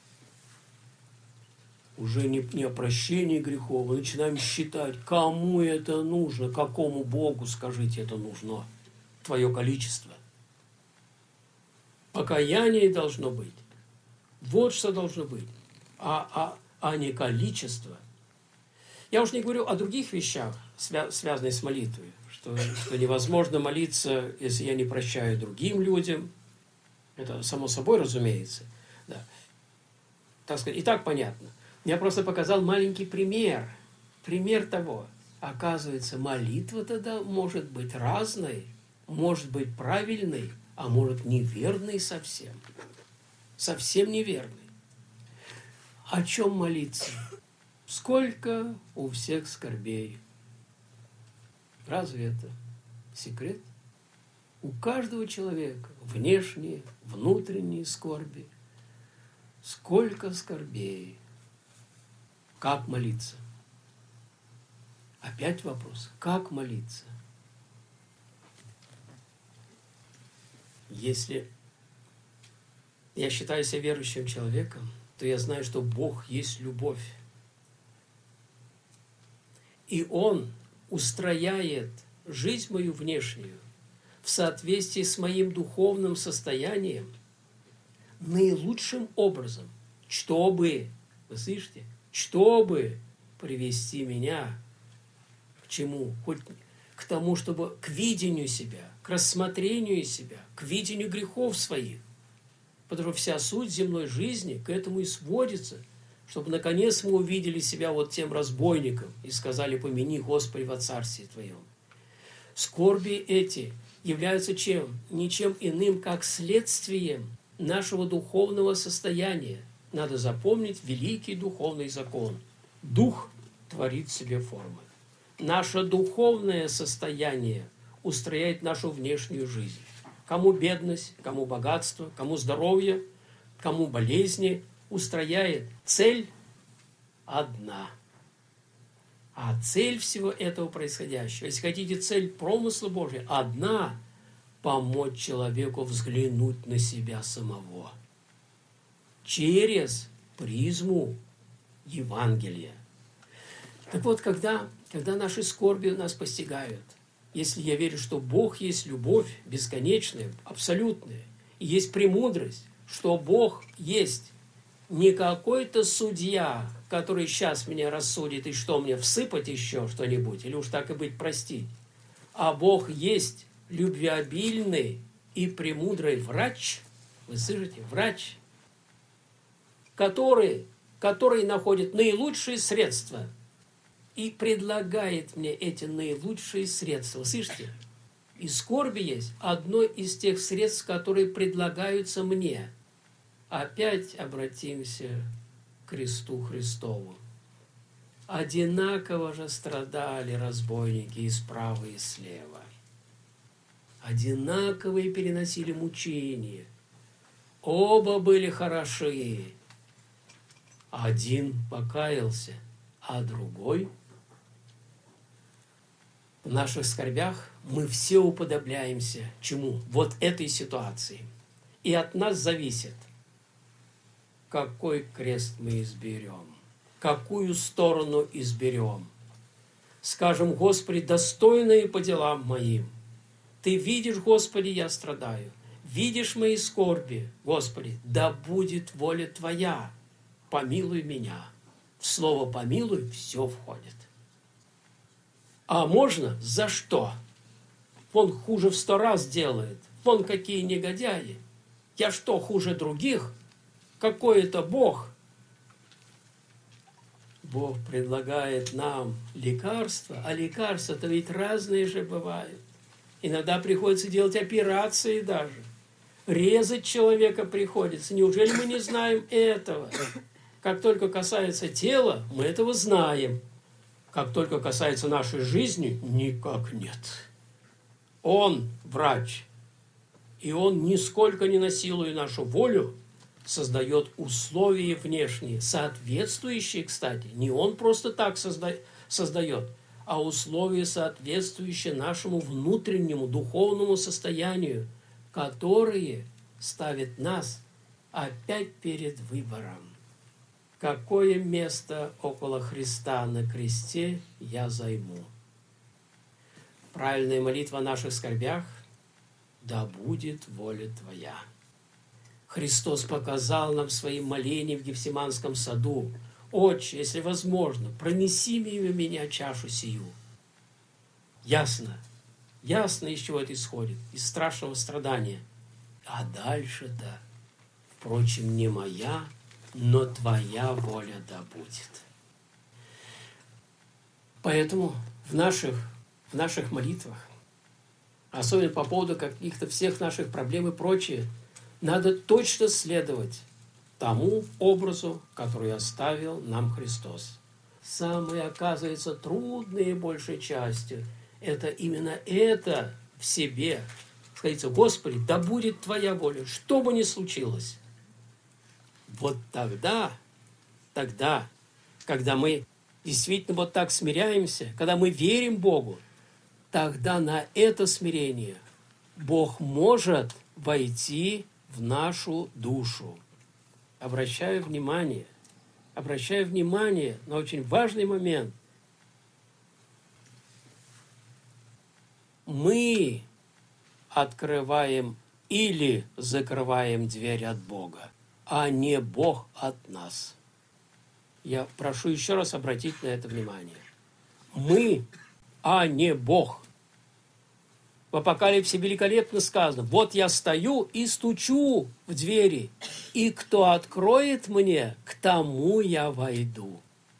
Уже не, не о прощении грехов, мы начинаем считать, кому это нужно, какому Богу, скажите, это нужно. Твое количество. Покаяние должно быть. Вот что должно быть. А, а, а не количество. Я уж не говорю о других вещах, свя- связанных с молитвой. Что, что невозможно молиться, если я не прощаю другим людям. Это само собой разумеется. Да. Так сказать, и так понятно. Я просто показал маленький пример. Пример того. Оказывается, молитва тогда может быть разной, может быть правильной, а может неверной совсем. Совсем неверной. О чем молиться? Сколько у всех скорбей. Разве это секрет? У каждого человека внешние, внутренние скорби. Сколько скорбей. Как молиться? Опять вопрос. Как молиться? Если я считаю себя верующим человеком, то я знаю, что Бог есть любовь. И Он устрояет жизнь мою внешнюю в соответствии с моим духовным состоянием наилучшим образом, чтобы, вы слышите, чтобы привести меня к чему? Хоть к тому, чтобы к видению себя, к рассмотрению себя, к видению грехов своих. Потому что вся суть земной жизни к этому и сводится, чтобы наконец мы увидели себя вот тем разбойником и сказали: помяни, Господи, во Царстве Твоем. Скорби эти являются чем? Ничем иным, как следствием нашего духовного состояния. Надо запомнить великий духовный закон. Дух творит себе формы. Наше духовное состояние устрояет нашу внешнюю жизнь. Кому бедность, кому богатство, кому здоровье, кому болезни устрояет. Цель одна. А цель всего этого происходящего, если хотите, цель промысла Божия, одна – помочь человеку взглянуть на себя самого через призму Евангелия. Так вот, когда, когда наши скорби нас постигают, если я верю, что Бог есть любовь бесконечная, абсолютная, и есть премудрость, что Бог есть не какой-то судья, который сейчас меня рассудит, и что мне всыпать еще что-нибудь, или уж так и быть простить, а Бог есть любвеобильный и премудрый врач, вы слышите, врач, который, который находит наилучшие средства и предлагает мне эти наилучшие средства. Слышите? И скорби есть одно из тех средств, которые предлагаются мне. Опять обратимся к кресту Христову. Одинаково же страдали разбойники и справа, и слева. Одинаковые переносили мучения. Оба были хороши. Один покаялся, а другой... В наших скорбях мы все уподобляемся чему? Вот этой ситуации. И от нас зависит, какой крест мы изберем, какую сторону изберем. Скажем: Господи, достойные по делам моим. Ты видишь, Господи, я страдаю. Видишь мои скорби, Господи, да будет воля Твоя. Помилуй меня. В слово «помилуй» все входит. А можно за что? Он хуже в сто раз делает. Вон какие негодяи. Я что, хуже других? Какой это Бог? Бог предлагает нам лекарства, а лекарства-то ведь разные же бывают. Иногда приходится делать операции даже. Резать человека приходится. Неужели мы не знаем этого? Как только касается тела, мы этого знаем. Как только касается нашей жизни, никак нет. Он врач. И он, нисколько не насилуя нашу волю, создает условия внешние, соответствующие, кстати. Не он просто так созда- создает, а условия, соответствующие нашему внутреннему духовному состоянию, которые ставят нас опять перед выбором. Какое место около Христа на кресте я займу? Правильная молитва о наших скорбях: да будет воля Твоя. Христос показал нам своим молением в Гефсиманском саду: Отче, если возможно, пронеси мимо меня чашу сию. Ясно, ясно, из чего это исходит, из страшного страдания. А дальше-то, впрочем, не моя, но Твоя воля да будет. Поэтому в наших, в наших молитвах, особенно по поводу каких-то всех наших проблем и прочее, надо точно следовать тому образу, который оставил нам Христос. Самое, оказывается, трудное большей частью – это именно это в себе. Сказать: Господи, да будет Твоя воля, что бы ни случилось. Вот тогда, тогда, когда мы действительно вот так смиряемся, когда мы верим Богу, тогда на это смирение Бог может войти в нашу душу. Обращаю внимание, обращаю внимание на очень важный момент. Мы открываем или закрываем дверь от Бога, а не Бог от нас. Я прошу еще раз обратить на это внимание. Мы, а не Бог. В Апокалипсе великолепно сказано: вот я стою и стучу в двери, и кто откроет мне, к тому я войду.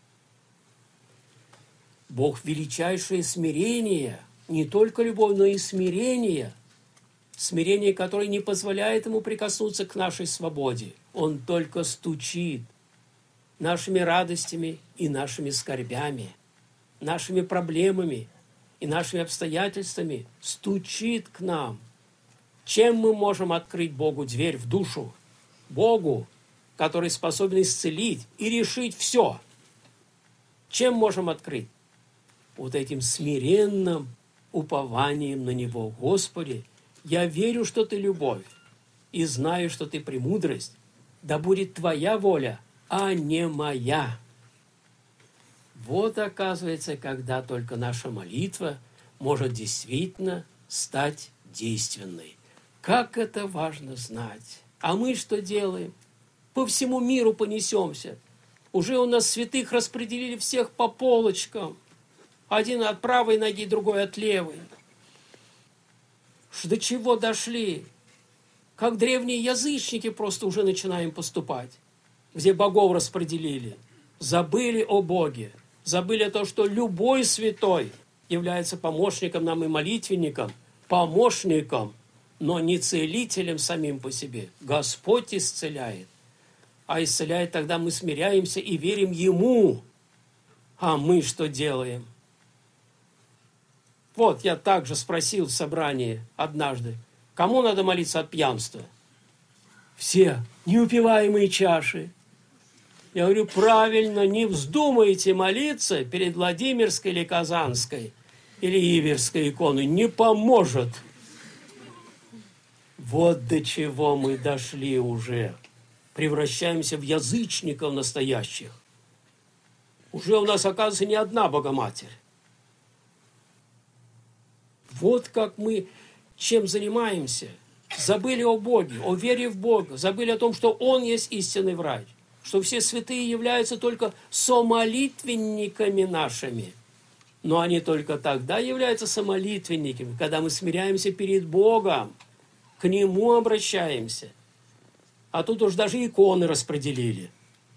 Бог величайшее смирение, не только любовь, но и смирение. Смирение, которое не позволяет ему прикоснуться к нашей свободе. Он только стучит нашими радостями и нашими скорбями, нашими проблемами и нашими обстоятельствами, стучит к нам. Чем мы можем открыть Богу дверь в душу? Богу, который способен исцелить и решить все. Чем можем открыть? Вот этим смиренным упованием на Него. Господи, я верю, что Ты любовь, и знаю, что Ты премудрость. Да будет Твоя воля, а не моя. Вот, оказывается, когда только наша молитва может действительно стать действенной. Как это важно знать. А мы что делаем? По всему миру понесемся. Уже у нас святых распределили всех по полочкам. Один от правой ноги, другой от левой. До чего дошли? Как древние язычники просто уже начинаем поступать, где богов распределили. Забыли о Боге. Забыли то, что любой святой является помощником нам и молитвенником, помощником, но не целителем самим по себе. Господь исцеляет. А исцеляет тогда мы смиряемся и верим Ему. А мы что делаем? Вот я также спросил в собрании однажды, кому надо молиться от пьянства? Все неупиваемые чаши. Я говорю: правильно, не вздумайте молиться перед Владимирской или Казанской или Иверской иконой. Не поможет. Вот до чего мы дошли уже. превращаемся в язычников настоящих. Уже у нас, оказывается, не одна Богоматерь. Вот как мы чем занимаемся. Забыли о Боге, о вере в Бога, забыли о том, что Он есть истинный врач, что все святые являются только самолитвенниками нашими. Но они только тогда являются самолитвенниками, когда мы смиряемся перед Богом, к Нему обращаемся. А тут уж даже иконы распределили.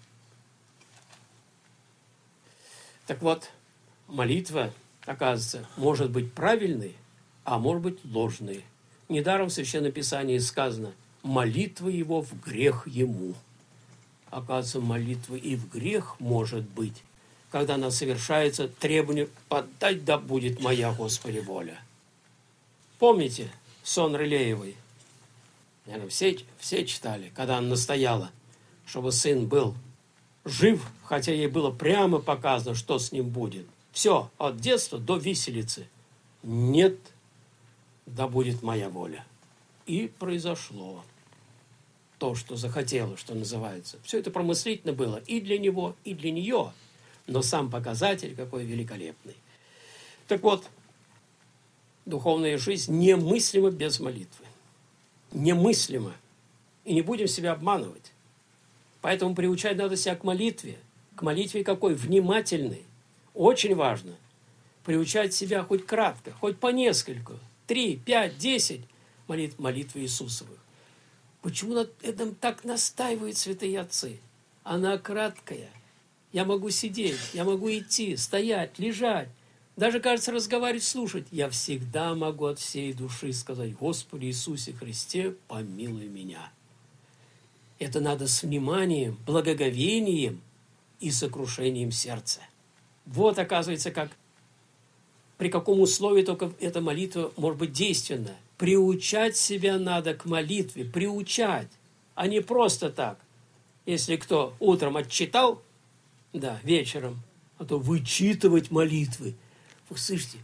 Так вот, молитва, оказывается, может быть правильной, а может быть ложной. Недаром в Священном Писании сказано: молитва его в грех ему. Оказывается, молитва и в грех может быть, когда она совершается требование «поддай, да будет моя, Господи, воля». Помните сон Рылеевой? Наверное, все, все читали, когда она настояла, чтобы сын был жив, хотя ей было прямо показано, что с ним будет. Все, от детства до виселицы. Нет, да будет моя воля. И произошло то, что захотела, что называется. Все это промыслительно было и для него, и для нее. Но сам показатель какой великолепный. Так вот, духовная жизнь немыслима без молитвы. Немыслима. И не будем себя обманывать. Поэтому приучать надо себя к молитве. К молитве какой? Внимательной. Очень важно приучать себя хоть кратко, хоть по нескольку. Три, пять, десять молитв, молитвы Иисусовых. Почему на этом так настаивают святые отцы? Она краткая. Я могу сидеть, я могу идти, стоять, лежать. Даже, кажется, разговаривать, слушать. Я всегда могу от всей души сказать: Господи Иисусе Христе, помилуй меня. Это надо с вниманием, благоговением и сокрушением сердца. Вот, оказывается, как, при каком условии только эта молитва может быть действенна. Приучать себя надо к молитве, приучать, а не просто так. Если кто утром отчитал, да, вечером, а то вычитывать молитвы. Вы слышите,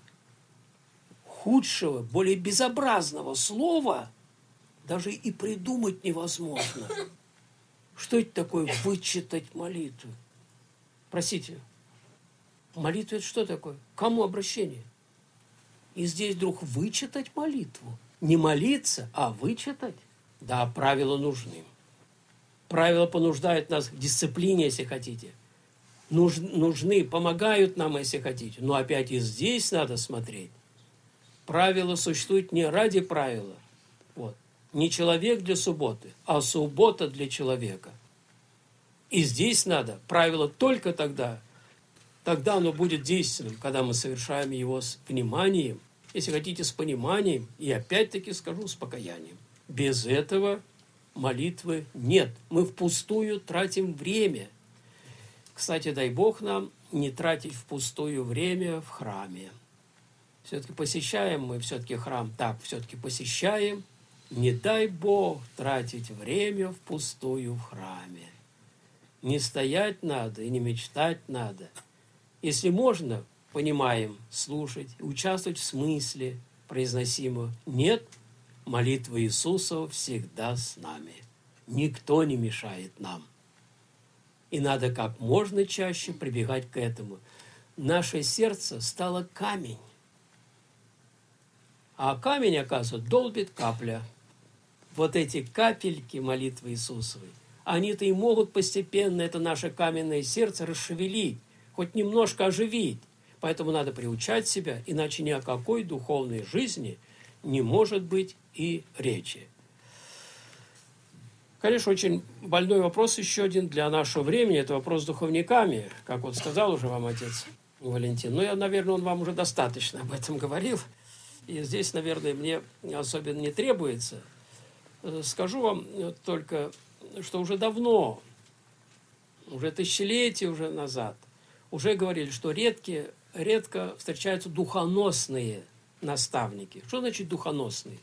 худшего, более безобразного слова даже и придумать невозможно. Что это такое вычитать молитву? Простите, молитва это что такое? К кому обращение? И здесь вдруг вычитать молитву. Не молиться, а вычитать. Да, правила нужны. Правила понуждают нас к дисциплине, если хотите. Нуж, нужны, помогают нам, если хотите. Но опять и здесь надо смотреть. Правила существуют не ради правила. Вот. Не человек для субботы, а суббота для человека. И здесь надо правило только тогда, тогда оно будет действенным, когда мы совершаем его с вниманием, если хотите, с пониманием, и опять-таки скажу, с покаянием. Без этого молитвы нет. Мы впустую тратим время. Кстати, дай Бог нам не тратить впустую время в храме. Все-таки посещаем мы все-таки храм, так, все-таки посещаем. Не дай Бог тратить время впустую в храме. Не стоять надо и не мечтать надо. Если можно, понимаем, слушать, участвовать в смысле произносимого. Нет, молитва Иисуса всегда с нами. Никто не мешает нам. И надо как можно чаще прибегать к этому. Наше сердце стало камень. А камень, оказывается, долбит капля. Вот эти капельки молитвы Иисусовой, они-то и могут постепенно это наше каменное сердце расшевелить, хоть немножко оживить. Поэтому надо приучать себя, иначе ни о какой духовной жизни не может быть и речи. Конечно, очень больной вопрос еще один для нашего времени. Это вопрос с духовниками, как вот сказал уже вам отец Валентин. Но я, наверное, он вам уже достаточно об этом говорил. И здесь, наверное, мне особенно не требуется. Скажу вам только, что уже давно, уже тысячелетия уже назад, уже говорили, что редкие, редко встречаются духоносные наставники. Что значит духоносные?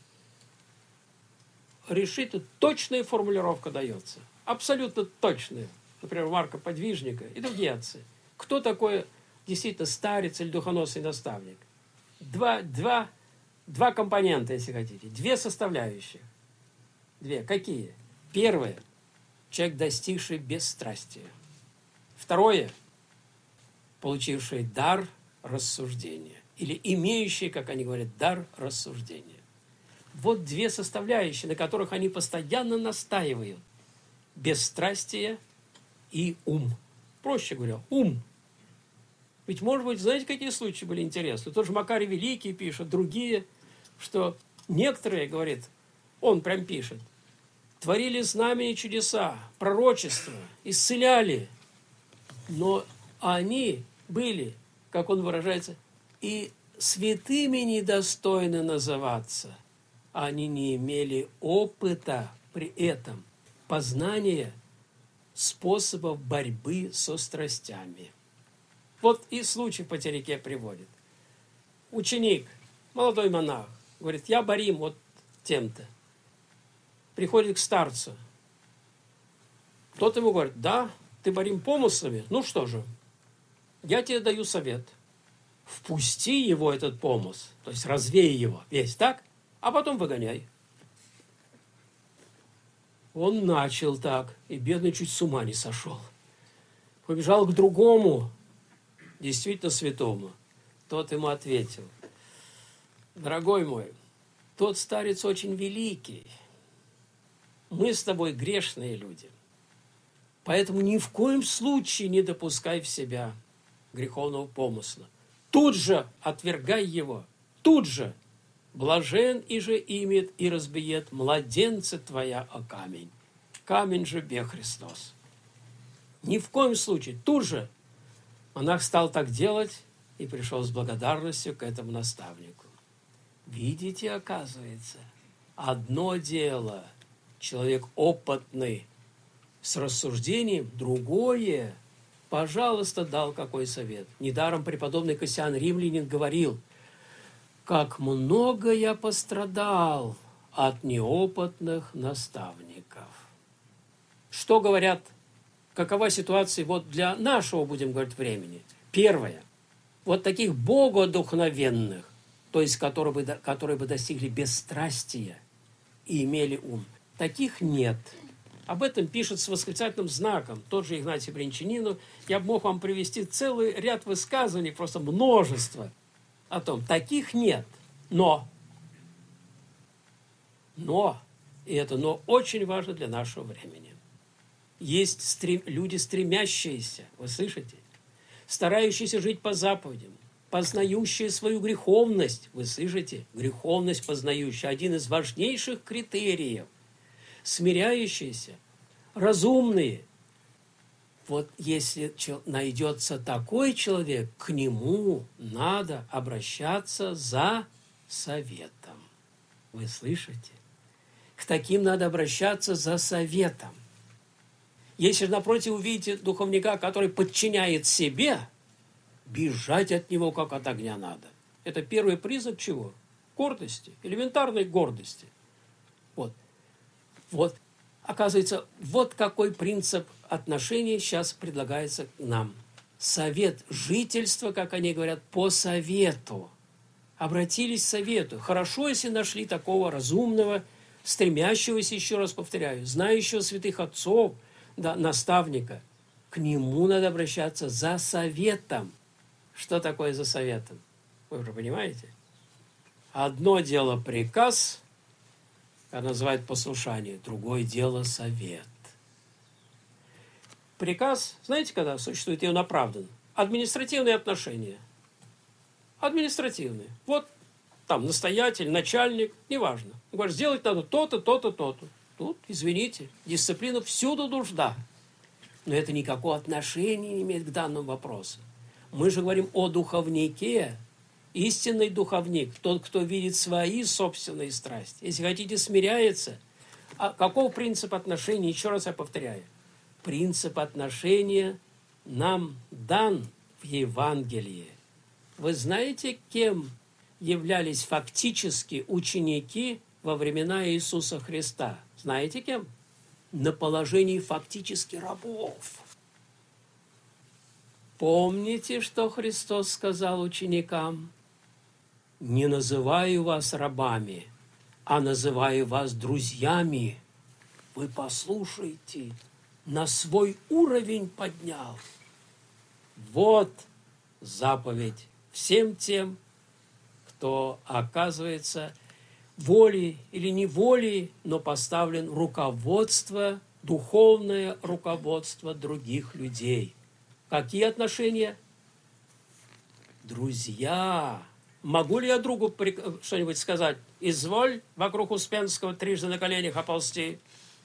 Решить, точная формулировка дается. Абсолютно точная. Например, Марка Подвижника и другие отцы. Кто такой действительно старец или духоносный наставник? Два, два, два компонента, если хотите. Две составляющие. Две. Какие? Первое. человек, достигший бесстрастия. Второе – получивший дар рассуждения. Или имеющий, как они говорят, дар рассуждения. Вот две составляющие, на которых они постоянно настаивают. Бесстрастие и ум. Проще говоря, ум. Ведь, может быть, знаете, какие случаи были интересны? Тот же Макарий Великий пишет, другие, что некоторые, говорит, он прям пишет, творили знамения и чудеса, пророчества, исцеляли, но они были, как он выражается, и святыми недостойны называться. Они не имели опыта при этом, познания способов борьбы со страстями. Вот и случай по реке приводит. Ученик, молодой монах, говорит, я борим вот тем-то. Приходит к старцу. Тот ему говорит, да, ты борим помыслами. Ну что же, я тебе даю совет. Впусти его, этот помысл, то есть развей его весь, так? А потом выгоняй. Он начал так, и бедный чуть с ума не сошел. Побежал к другому, действительно святому. Тот ему ответил, дорогой мой, тот старец очень великий. Мы с тобой грешные люди. Поэтому ни в коем случае не допускай в себя греховного помысла. Тут же отвергай его, тут же. Блажен и же имет и разбиет младенца твоя о камень. Камень же бе Христос. Ни в коем случае. Тут же монах стал так делать и пришел с благодарностью к этому наставнику. Видите, оказывается, одно дело, человек опытный с рассуждением, другое, пожалуйста, дал какой совет. Недаром преподобный Кассиан Римлянин говорил, как много я пострадал от неопытных наставников. Что говорят, какова ситуация вот для нашего, будем говорить, времени? Первое. Вот таких богодухновенных, то есть которые бы, которые бы достигли бесстрастия и имели ум. Таких нет. Об этом пишет с восклицательным знаком тот же Игнатий Брянчанинов. Я бы мог вам привести целый ряд высказываний, просто множество, о том, таких нет, но, но, и это но очень важно для нашего времени. Есть стрем, люди, стремящиеся, вы слышите, старающиеся жить по заповедям, познающие свою греховность, вы слышите, греховность познающая, один из важнейших критериев, смиряющиеся, разумные. Вот если найдется такой человек, к нему надо обращаться за советом. Вы слышите? К таким надо обращаться за советом. Если же напротив увидите духовника, который подчиняет себе, бежать от него, как от огня надо. Это первый признак чего? Гордости, элементарной гордости. Вот. Вот. Оказывается, вот какой принцип отношений сейчас предлагается нам. Совет, жительство, как они говорят, по совету. Обратились к совету. Хорошо, если нашли такого разумного, стремящегося, еще раз повторяю, знающего святых отцов, да, наставника. К нему надо обращаться за советом. Что такое за советом? Вы уже понимаете? Одно дело приказ, как называют послушание, другое дело совет. Приказ, знаете, когда существует, и он оправдан? Административные отношения. Административные. Вот там настоятель, начальник, неважно. Он говорит, сделать надо то-то, то-то, то-то. Тут, извините, дисциплина всюду нужда. Но это никакого отношения не имеет к данному вопросу. Мы же говорим о духовнике. Истинный духовник, тот, кто видит свои собственные страсти. Если хотите, смиряется. А каков принцип отношений? Еще раз я повторяю. Принцип отношения нам дан в Евангелии. Вы знаете, кем являлись фактически ученики во времена Иисуса Христа? Знаете, кем? На положении фактически рабов. Помните, что Христос сказал ученикам? Не называю вас рабами, а называю вас друзьями. Вы послушайте, на свой уровень поднял. Вот заповедь всем тем, кто оказывается волей или неволей, но поставлен в руководство, духовное руководство других людей. Какие отношения? Друзья. Могу ли я другу что-нибудь сказать? Изволь вокруг Успенского трижды на коленях оползти.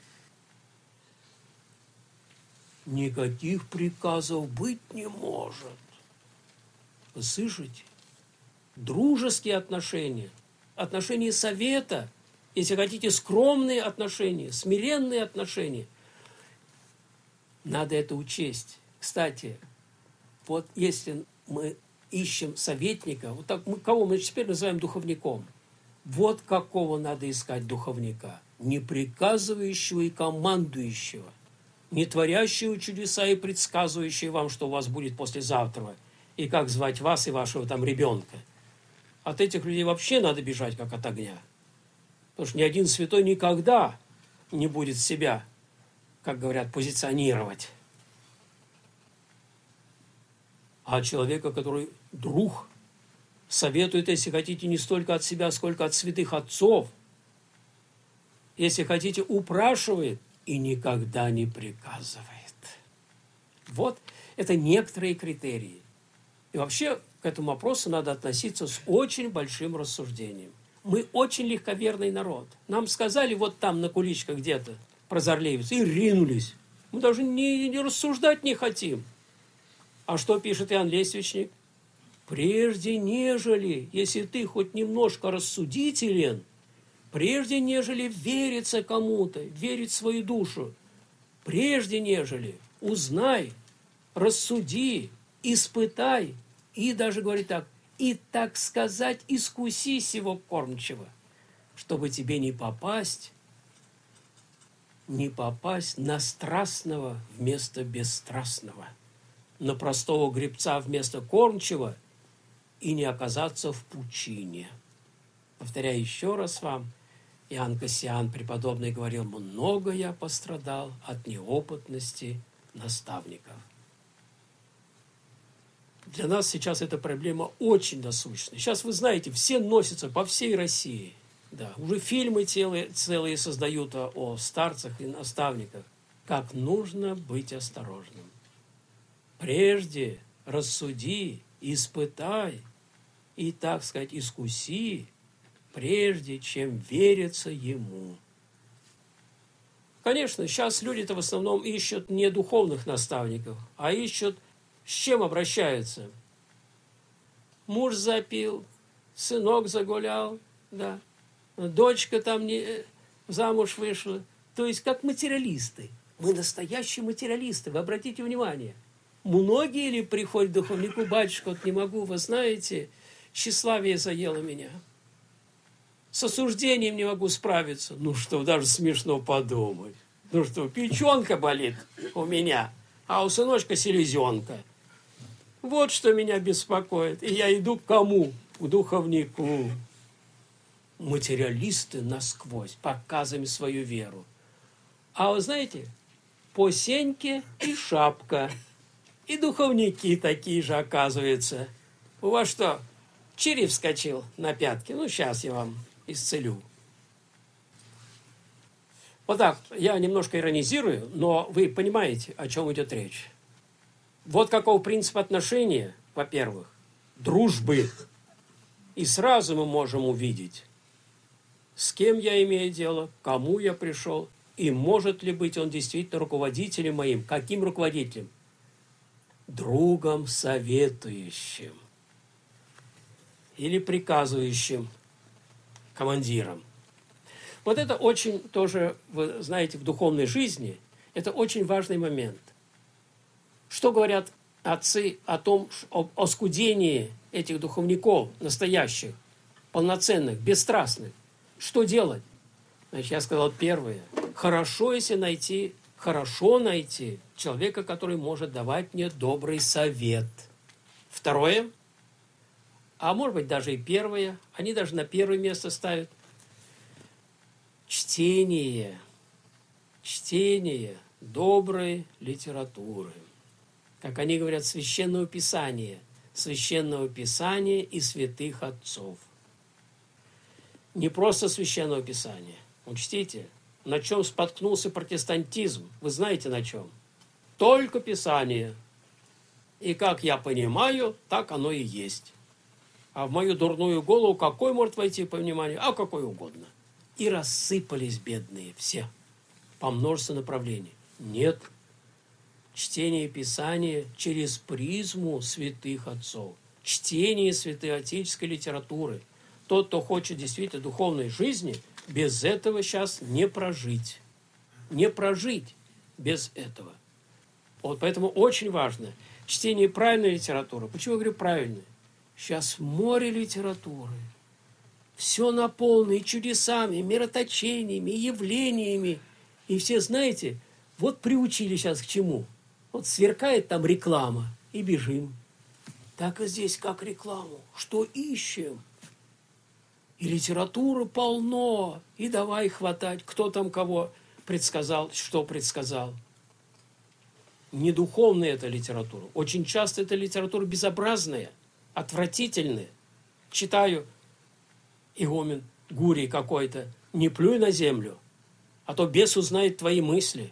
Никаких приказов быть не может. Вы слышите? Дружеские отношения, отношения совета, если хотите, скромные отношения, смиренные отношения. Надо это учесть. Кстати, вот если мы ищем советника, вот так мы кого мы теперь называем духовником, вот какого надо искать духовника. Не приказывающего и командующего, не творящего чудеса и предсказывающего вам, что у вас будет послезавтра, и как звать вас и вашего там ребенка. От этих людей вообще надо бежать, как от огня. Потому что ни один святой никогда не будет себя, как говорят, позиционировать. А человека, который друг, советует, если хотите, не столько от себя, сколько от святых отцов. Если хотите, упрашивает и никогда не приказывает. Вот это некоторые критерии. И вообще к этому вопросу надо относиться с очень большим рассуждением. Мы очень легковерный народ. Нам сказали вот там на куличках где-то прозорливец и ринулись. Мы даже не, не рассуждать не хотим. А что пишет Иоанн Лествичник? Прежде нежели, если ты хоть немножко рассудителен, прежде нежели вериться кому-то, верить в свою душу, прежде нежели узнай, рассуди, испытай, и даже говорит так, и, так сказать, искуси сего кормчего, чтобы тебе не попасть, не попасть на страстного вместо бесстрастного, на простого гребца вместо кормчего и не оказаться в пучине. Повторяю еще раз вам, Иоанн Кассиан преподобный говорил, много я пострадал от неопытности наставников. Для нас сейчас эта проблема очень насущна. Сейчас, вы знаете, все носятся по всей России. Да, уже фильмы целые, целые создают о, о старцах и наставниках. Как нужно быть осторожным. Прежде рассуди, испытай и, так сказать, искуси, прежде чем вериться ему. Конечно, сейчас люди-то в основном ищут не духовных наставников, а ищут, с чем обращаются. Муж запил, сынок загулял, да, дочка там не, замуж вышла. То есть как материалисты. Мы настоящие материалисты, вы обратите внимание. Многие ли приходят к духовнику, батюшка, вот не могу, вы знаете, тщеславие заело меня. С осуждением не могу справиться. Ну что, даже смешно подумать. Ну что, печенка болит у меня, а у сыночка селезенка. Вот что меня беспокоит. И я иду к кому? К духовнику. Материалисты насквозь, показываем свою веру. А вы знаете, по сеньке и шапка. И духовники такие же, оказывается. У вас что, череп вскочил на пятки? Ну, сейчас я вам исцелю. Вот так, я немножко иронизирую, но вы понимаете, о чем идет речь. Вот каков принцип отношения, во-первых, дружбы. И сразу мы можем увидеть, с кем я имею дело, к кому я пришел, и может ли быть он действительно руководителем моим. Каким руководителем? Другом советующим или приказывающим командиром. Вот это очень тоже, вы знаете, в духовной жизни, это очень важный момент. Что говорят отцы о том, о, о скудении этих духовников, настоящих, полноценных, бесстрастных? Что делать? Значит, я сказал первое. Хорошо, если найти, хорошо найти человека, который может давать мне добрый совет. Второе. А может быть, даже и первое. Они даже на первое место ставят. Чтение. Чтение доброй литературы. Как они говорят, священного писания, священного писания и святых отцов. Не просто священного писания. Учтите, на чем споткнулся протестантизм. Вы знаете на чем? Только Писание. И как я понимаю, так оно и есть. А в мою дурную голову какой может войти понимание? А какой угодно. И рассыпались бедные все по множеству направлений. Нет. Чтение Писания через призму святых отцов. Чтение святоотеческой литературы. Тот, кто хочет действительно духовной жизни, без этого сейчас не прожить. Не прожить без этого. Вот поэтому очень важно чтение правильной литературы. Почему я говорю правильной? Сейчас море литературы. Все наполнено и чудесами, мироточениями, явлениями. И все, знаете, вот приучили сейчас к чему? Вот сверкает там реклама, и бежим. Так и здесь как рекламу. Что ищем? И литературы полно. И давай хватать, кто там кого предсказал, что предсказал. Не духовная эта литература. Очень часто эта литература безобразная, отвратительная. Читаю игумен Гурий какой-то. Не плюй на землю, а то бес узнает твои мысли.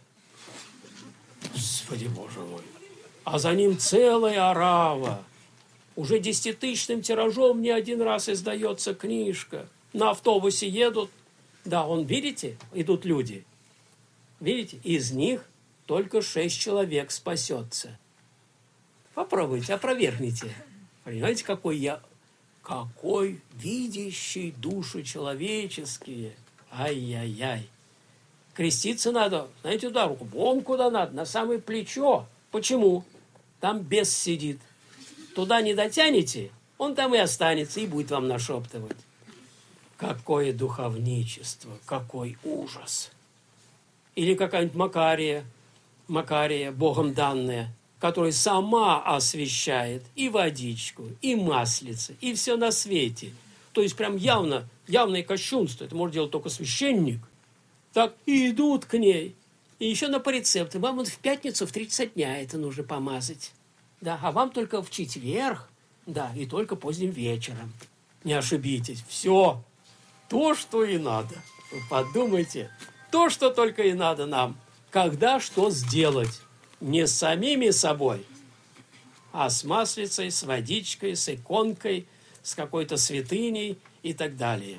Господи, Боже мой. А за ним целая орава. Уже десятитысячным тиражом не один раз издается книжка. На автобусе едут. Да, он, видите, идут люди. Видите, из них только шесть человек спасется. Попробуйте, опровергните. Понимаете, какой я... Какой видящий души человеческие. Ай-яй-яй. Креститься надо, знаете, туда руку. Вон куда надо, на самое плечо. Почему? Там бес сидит. Туда не дотянете, он там и останется, и будет вам нашептывать. Какое духовничество, какой ужас. Или какая-нибудь Макария, Макария, Богом данная, которая сама освещает и водичку, и маслице, и все на свете. То есть прям явно, явное кощунство. Это может делать только священник. Так и идут к ней. И еще на по рецепту. Вам вот в пятницу в тридцать дня это нужно помазать. Да, а вам только в четверг. Да, и только поздним вечером. Не ошибитесь. Все. То, что и надо. Вы подумайте. То, что только и надо нам. Когда что сделать. Не с самими собой, а с маслицей, с водичкой, с иконкой, с какой-то святыней и так далее.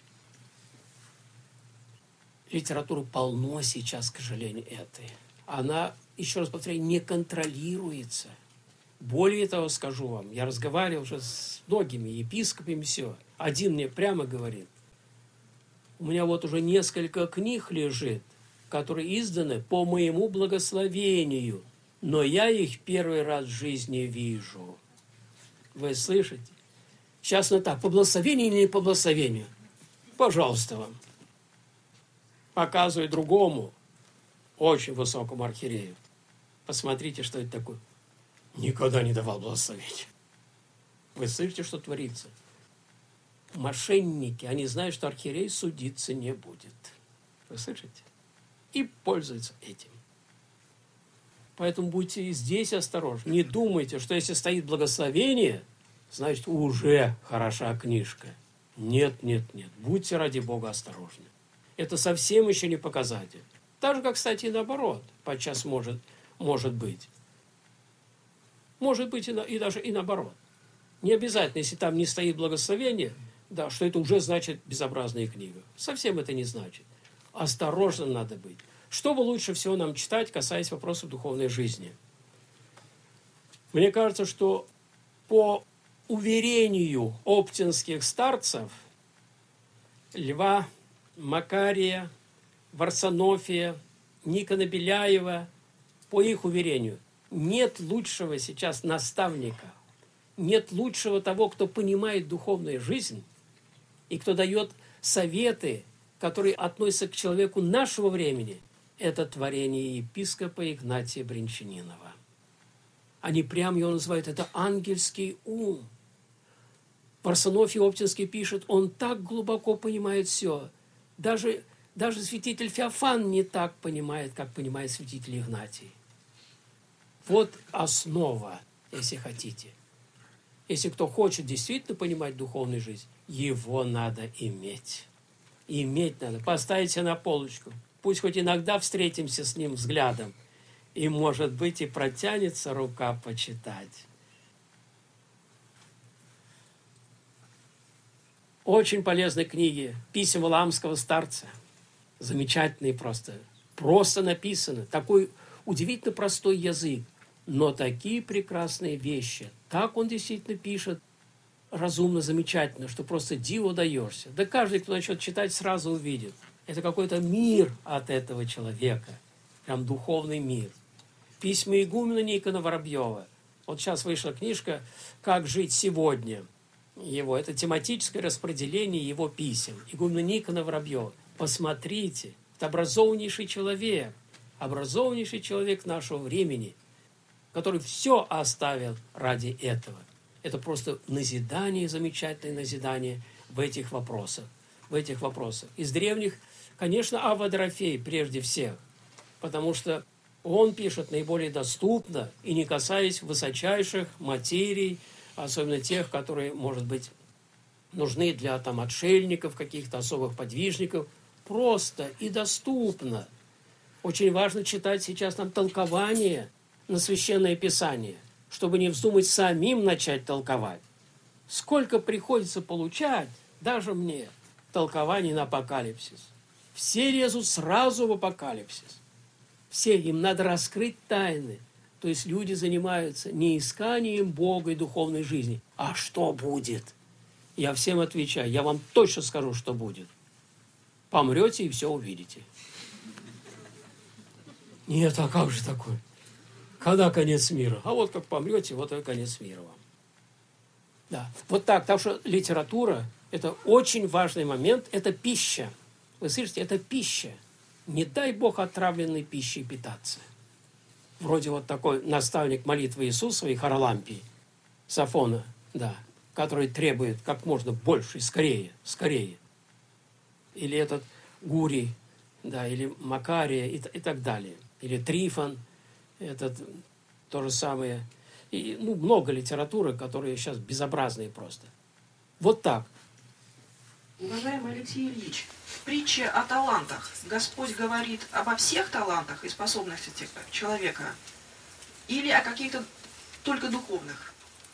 Литературы полно сейчас, к сожалению, этой. Она, еще раз повторяю, не контролируется. Более того, скажу вам, я разговаривал уже с многими епископами, все. Один мне прямо говорит, у меня вот уже несколько книг лежит, которые изданы по моему благословению, но я их первый раз в жизни вижу. Вы слышите? Сейчас на так, по благословению или не по благословению? Пожалуйста вам. Показываю другому, очень высокому архиерею. Посмотрите, что это такое. Никогда не давал благословения. Вы слышите, что творится? Мошенники, они знают, что архиерей судиться не будет. Вы слышите? И пользуются этим. Поэтому будьте и здесь осторожны. Не думайте, что если стоит благословение, значит, уже хороша книжка. Нет, нет, нет. Будьте ради Бога осторожны. Это совсем еще не показатель. Так же, как, кстати, и наоборот. Подчас может, может быть. Может быть и, на, и даже и наоборот. Не обязательно, если там не стоит благословение, да, что это уже значит безобразная книга. Совсем это не значит. Осторожно надо быть. Что бы лучше всего нам читать, касаясь вопросов духовной жизни? Мне кажется, что по уверению оптинских старцев Льва, Макария, Варсонофия, Никона Беляева, по их уверению, нет лучшего сейчас наставника, нет лучшего того, кто понимает духовную жизнь и кто дает советы, которые относятся к человеку нашего времени, это творение епископа Игнатия Брянчанинова. Они прямо его называют, это ангельский ум. Варсонофий Оптинский пишет, он так глубоко понимает все. Даже, даже святитель Феофан не так понимает, как понимает святитель Игнатий. Вот основа, если хотите. Если кто хочет действительно понимать духовную жизнь, его надо иметь. Иметь надо. Поставить себе на полочку. Пусть хоть иногда встретимся с ним взглядом. И, может быть, и протянется рука почитать. Очень полезные книги. Письма Валаамского старца. Замечательные просто. Просто написаны. Такой удивительно простой язык. Но такие прекрасные вещи. Так он действительно пишет. Разумно, замечательно, что просто диву даешься. Да каждый, кто начнет читать, сразу увидит. Это какой-то мир от этого человека. Прям духовный мир. Письма игумена Никона Воробьева. Вот сейчас вышла книжка «Как жить сегодня». Его. Это тематическое распределение его писем. Игумена Никона Воробьева. Посмотрите. Это образованнейший человек. Образованнейший человек нашего времени, который все оставил ради этого. Это просто назидание, замечательное назидание в этих вопросах. В этих вопросах. Из древних, конечно, Авва Дорофей прежде всех, потому что он пишет наиболее доступно и не касаясь высочайших материй, особенно тех, которые, может быть, нужны для там, отшельников, каких-то особых подвижников, просто и доступно. Очень важно читать сейчас нам толкование на Священное Писание, чтобы не вздумать самим начать толковать. Сколько приходится получать, даже мне, толкований на апокалипсис. Все лезут сразу в апокалипсис. Все, им надо раскрыть тайны. То есть люди занимаются не исканием Бога и духовной жизни, а что будет. Я всем отвечаю, я вам точно скажу, что будет. Помрете и все увидите. Нет, а как же такое? Когда конец мира? А вот как помрете, вот и конец мира вам. Да, вот так. Так что литература – это очень важный момент, это пища. Вы слышите, это пища. Не дай Бог отравленной пищей питаться. Вроде вот такой наставник молитвы Иисуса и Харалампии, Сафона, да, который требует как можно больше и скорее, скорее. Или этот Гурий, да, или Макария и, и так далее. Или Трифон, этот то же самое. И ну, много литературы, которые сейчас безобразные просто. Вот так. Уважаемый Алексей Ильич, в притче о талантах Господь говорит обо всех талантах и способностях человека или о каких-то только духовных?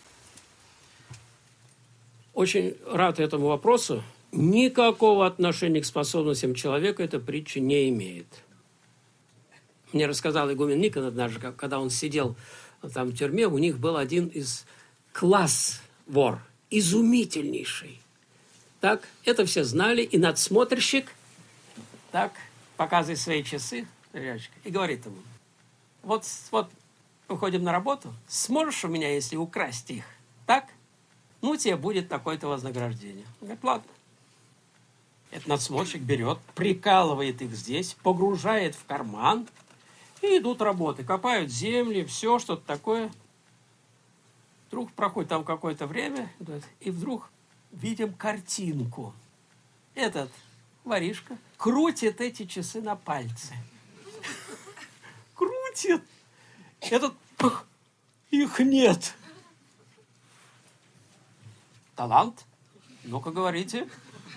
Очень рад этому вопросу. Никакого отношения к способностям человека эта притча не имеет. Мне рассказал игумен Никон однажды, когда он сидел там в тюрьме, у них был один из класс вор, изумительнейший. Так, это все знали, и надсмотрщик так показывает свои часы и говорит ему: вот, вот мы ходим на работу, сможешь у меня, если украсть их, так? Ну, тебе будет такое-то вознаграждение. Он говорит, ладно. Этот надсмотрщик берет, прикалывает их здесь, погружает в карман, и идут работы, копают земли, все, что-то такое. Вдруг проходит там какое-то время, и вдруг видим картинку. Этот воришка крутит эти часы на пальце. Крутит. Этот, их нет. Талант? Ну-ка, говорите.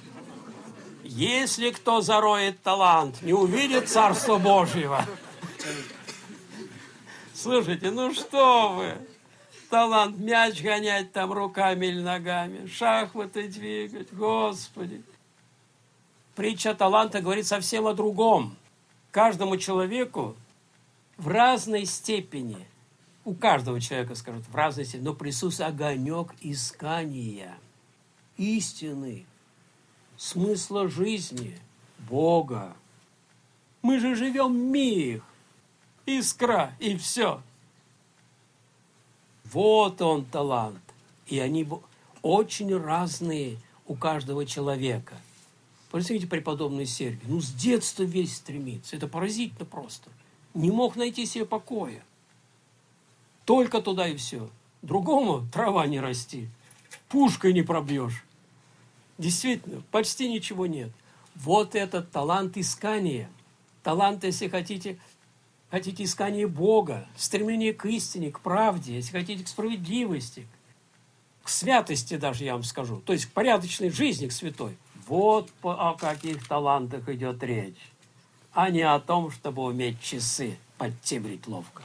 Если кто зароет талант, не увидит Царство Божьего. Слушайте, ну что вы? Талант мяч гонять там руками или ногами, шахматы двигать, Господи. Притча таланта говорит совсем о другом. Каждому человеку в разной степени, у каждого человека, скажут, в разной степени, но присутствует огонек искания, истины, смысла жизни, Бога. Мы же живем миг, искра и все. Вот он талант. И они очень разные у каждого человека. Представьте, преподобный Сергий, ну с детства весь стремится. Это поразительно просто. Не мог найти себе покоя. Только туда и все. Другому трава не расти. Пушкой не пробьешь. Действительно, почти ничего нет. Вот этот талант искания. Талант, если хотите, хотите искания Бога, стремление к истине, к правде, если хотите, к справедливости, к святости даже, я вам скажу, то есть к порядочной жизни, к святой. Вот о каких талантах идет речь, а не о том, чтобы уметь часы подтебрить ловко.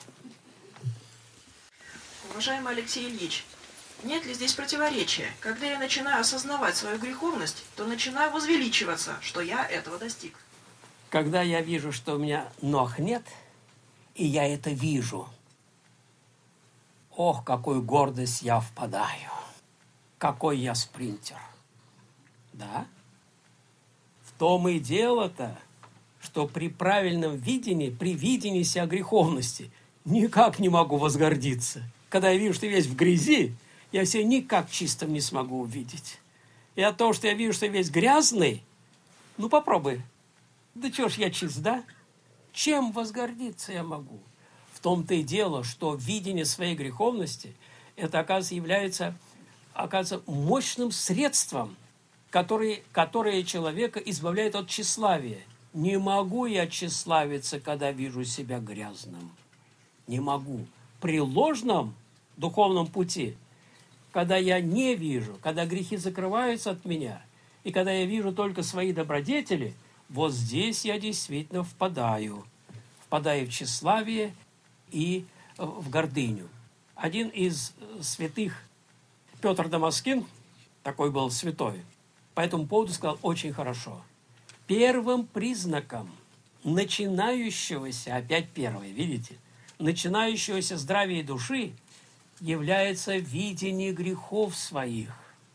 Уважаемый Алексей Ильич, нет ли здесь противоречия? Когда я начинаю осознавать свою греховность, то начинаю возвеличиваться, что я этого достиг. Когда я вижу, что у меня ног нет, и я это вижу, ох, какую гордость я впадаю, какой я спринтер. Да? В том и дело-то, что при правильном видении, при видении себя греховности, никак не могу возгордиться. Когда я вижу, что я весь в грязи, я себя никак чистым не смогу увидеть. И от того, что я вижу, что я весь грязный, ну попробуй. Да чего ж я чист, да? Чем возгордиться я могу? В том-то и дело, что видение своей греховности, это, оказывается, является, оказывается, мощным средством, которое, которое человека избавляет от тщеславия. Не могу я тщеславиться, когда вижу себя грязным. Не могу. При ложном духовном пути, когда я не вижу, когда грехи закрываются от меня, и когда я вижу только свои добродетели, вот здесь я действительно впадаю. Впадаю в тщеславие и в гордыню. Один из святых, Петр Дамаскин, такой был святой, по этому поводу сказал очень хорошо. Первым признаком начинающегося, опять первое, видите, начинающегося здравия души является видение грехов своих,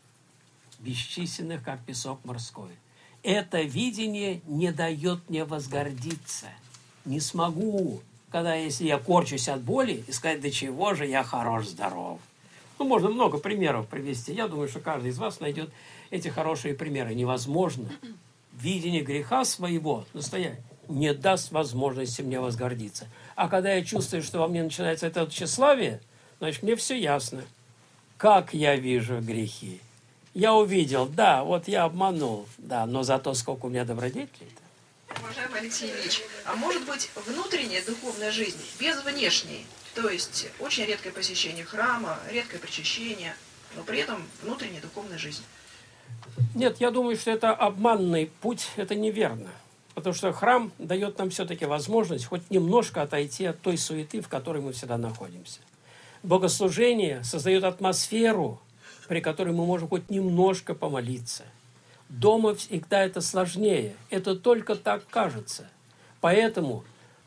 бесчисленных, как песок морской. Это видение не дает мне возгордиться. Не смогу, когда, если я корчусь от боли, и сказать, до чего же я хорош, здоров. Ну, можно много примеров привести. Я думаю, что каждый из вас найдет эти хорошие примеры. Невозможно. Видение греха своего, настоящего, не даст возможности мне возгордиться. А когда я чувствую, что во мне начинается это тщеславие, значит, мне все ясно. Как я вижу грехи. Я увидел, да, вот я обманул, да, но зато сколько у меня добродетелей-то. Уважаемый Алексей Ильич, а может быть внутренняя духовная жизнь без внешней? То есть очень редкое посещение храма, редкое причащение, но при этом внутренняя духовная жизнь. Нет, я думаю, что это обманный путь, это неверно. Потому что храм дает нам все-таки возможность хоть немножко отойти от той суеты, в которой мы всегда находимся. Богослужение создает атмосферу, при которой мы можем хоть немножко помолиться. Дома всегда это сложнее. Это только так кажется. Поэтому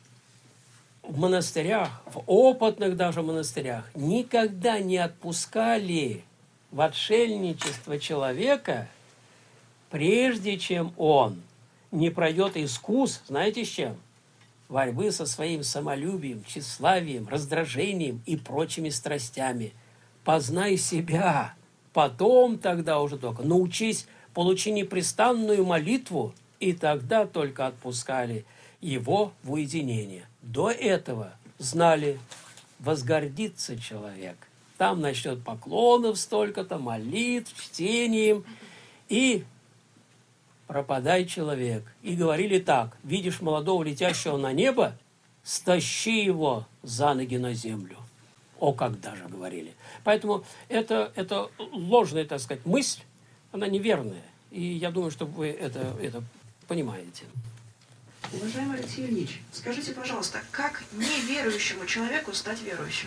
в монастырях, в опытных даже монастырях, никогда не отпускали в отшельничество человека, прежде чем он не пройдет искус, знаете с чем? Борьбы со своим самолюбием, тщеславием, раздражением и прочими страстями. Познай себя, потом тогда уже только научись, получи непрестанную молитву, и тогда только отпускали его в уединение. До этого знали, возгордится человек. Там начнет поклонов столько-то, молитв, чтением, и пропадай человек. И говорили так: видишь молодого летящего на небо, стащи его за ноги на землю. О, как даже говорили. Поэтому это, это ложная, так сказать, мысль, она неверная. И я думаю, что вы это, это понимаете. Уважаемый Алексей Ильич, скажите, пожалуйста, как неверующему человеку стать верующим?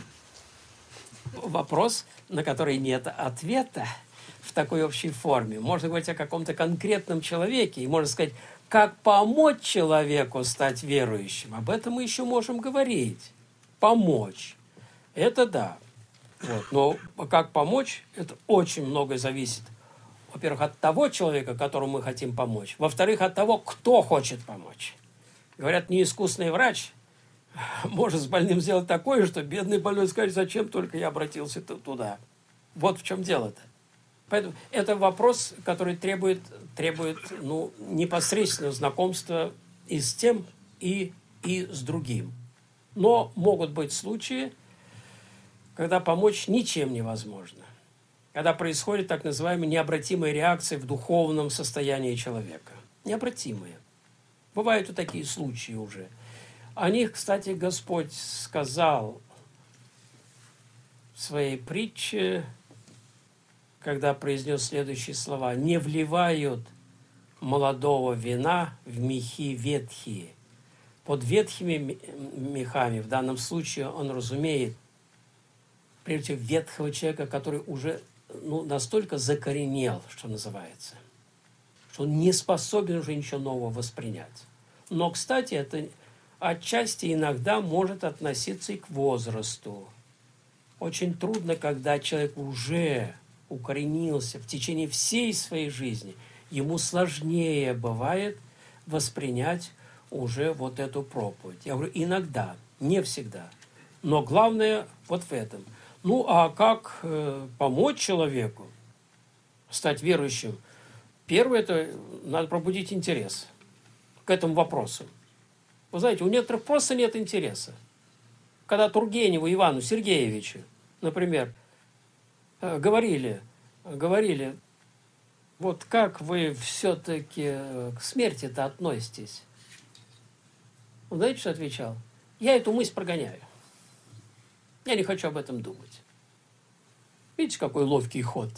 Вопрос, на который нет ответа в такой общей форме. Можно говорить о каком-то конкретном человеке, и можно сказать, как помочь человеку стать верующим. Об этом мы еще можем говорить. Помочь. Это да. Вот. Но как помочь, это очень многое зависит. Во-первых, от того человека, которому мы хотим помочь. Во-вторых, от того, кто хочет помочь. Говорят, неискусный врач может с больным сделать такое, что бедный больной скажет, зачем только я обратился туда. Вот в чем дело-то. Поэтому это вопрос, который требует, требует ну, непосредственного знакомства и с тем, и, и с другим. Но могут быть случаи, когда помочь ничем невозможно. Когда происходит так называемая необратимая реакция в духовном состоянии человека. необратимые. Бывают и такие случаи уже. О них, кстати, Господь сказал в своей притче, когда произнес следующие слова: «Не вливают молодого вина в мехи ветхие». Под ветхими мехами в данном случае он разумеет, прежде всего, ветхого человека, который уже ну, настолько закоренел, что называется, что он не способен уже ничего нового воспринять. Но, кстати, это отчасти иногда может относиться и к возрасту. Очень трудно, когда человек уже укоренился в течение всей своей жизни, ему сложнее бывает воспринять уже вот эту проповедь. Я говорю, иногда, не всегда. Но главное вот в этом. Ну, а как э, помочь человеку стать верующим? Первое, это надо пробудить интерес к этому вопросу. Вы знаете, у некоторых просто нет интереса. Когда Тургеневу Ивану Сергеевичу, например, э, говорили, говорили, вот как вы все-таки к смерти-то относитесь? Он знаете, что отвечал? Я эту мысль прогоняю. Я не хочу об этом думать. Видите, какой ловкий ход?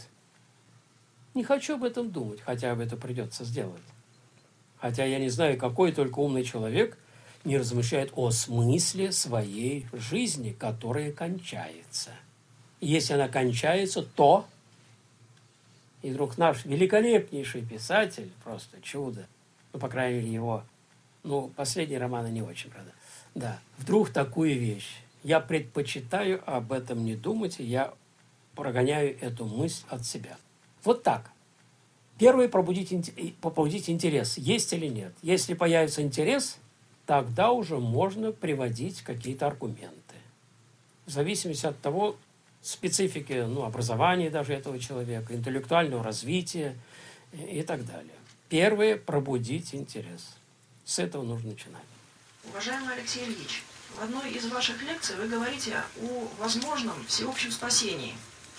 Не хочу об этом думать, хотя об этом придется сделать. Хотя я не знаю, какой только умный человек не размышляет о смысле своей жизни, которая кончается. И если она кончается, то... И вдруг наш великолепнейший писатель, просто чудо, ну, по крайней мере, его... Ну, последние романы не очень, правда. Да, вдруг такую вещь. Я предпочитаю об этом не думать, и я прогоняю эту мысль от себя. Вот так. Первое, пробудить, побудить интерес, есть или нет. Если появится интерес, тогда уже можно приводить какие-то аргументы. В зависимости от того, специфики ну, образования даже этого человека, интеллектуального развития и так далее. Первое, пробудить интерес. С этого нужно начинать. Уважаемый Алексей Ильич, в одной из ваших лекций вы говорите о возможном всеобщем спасении.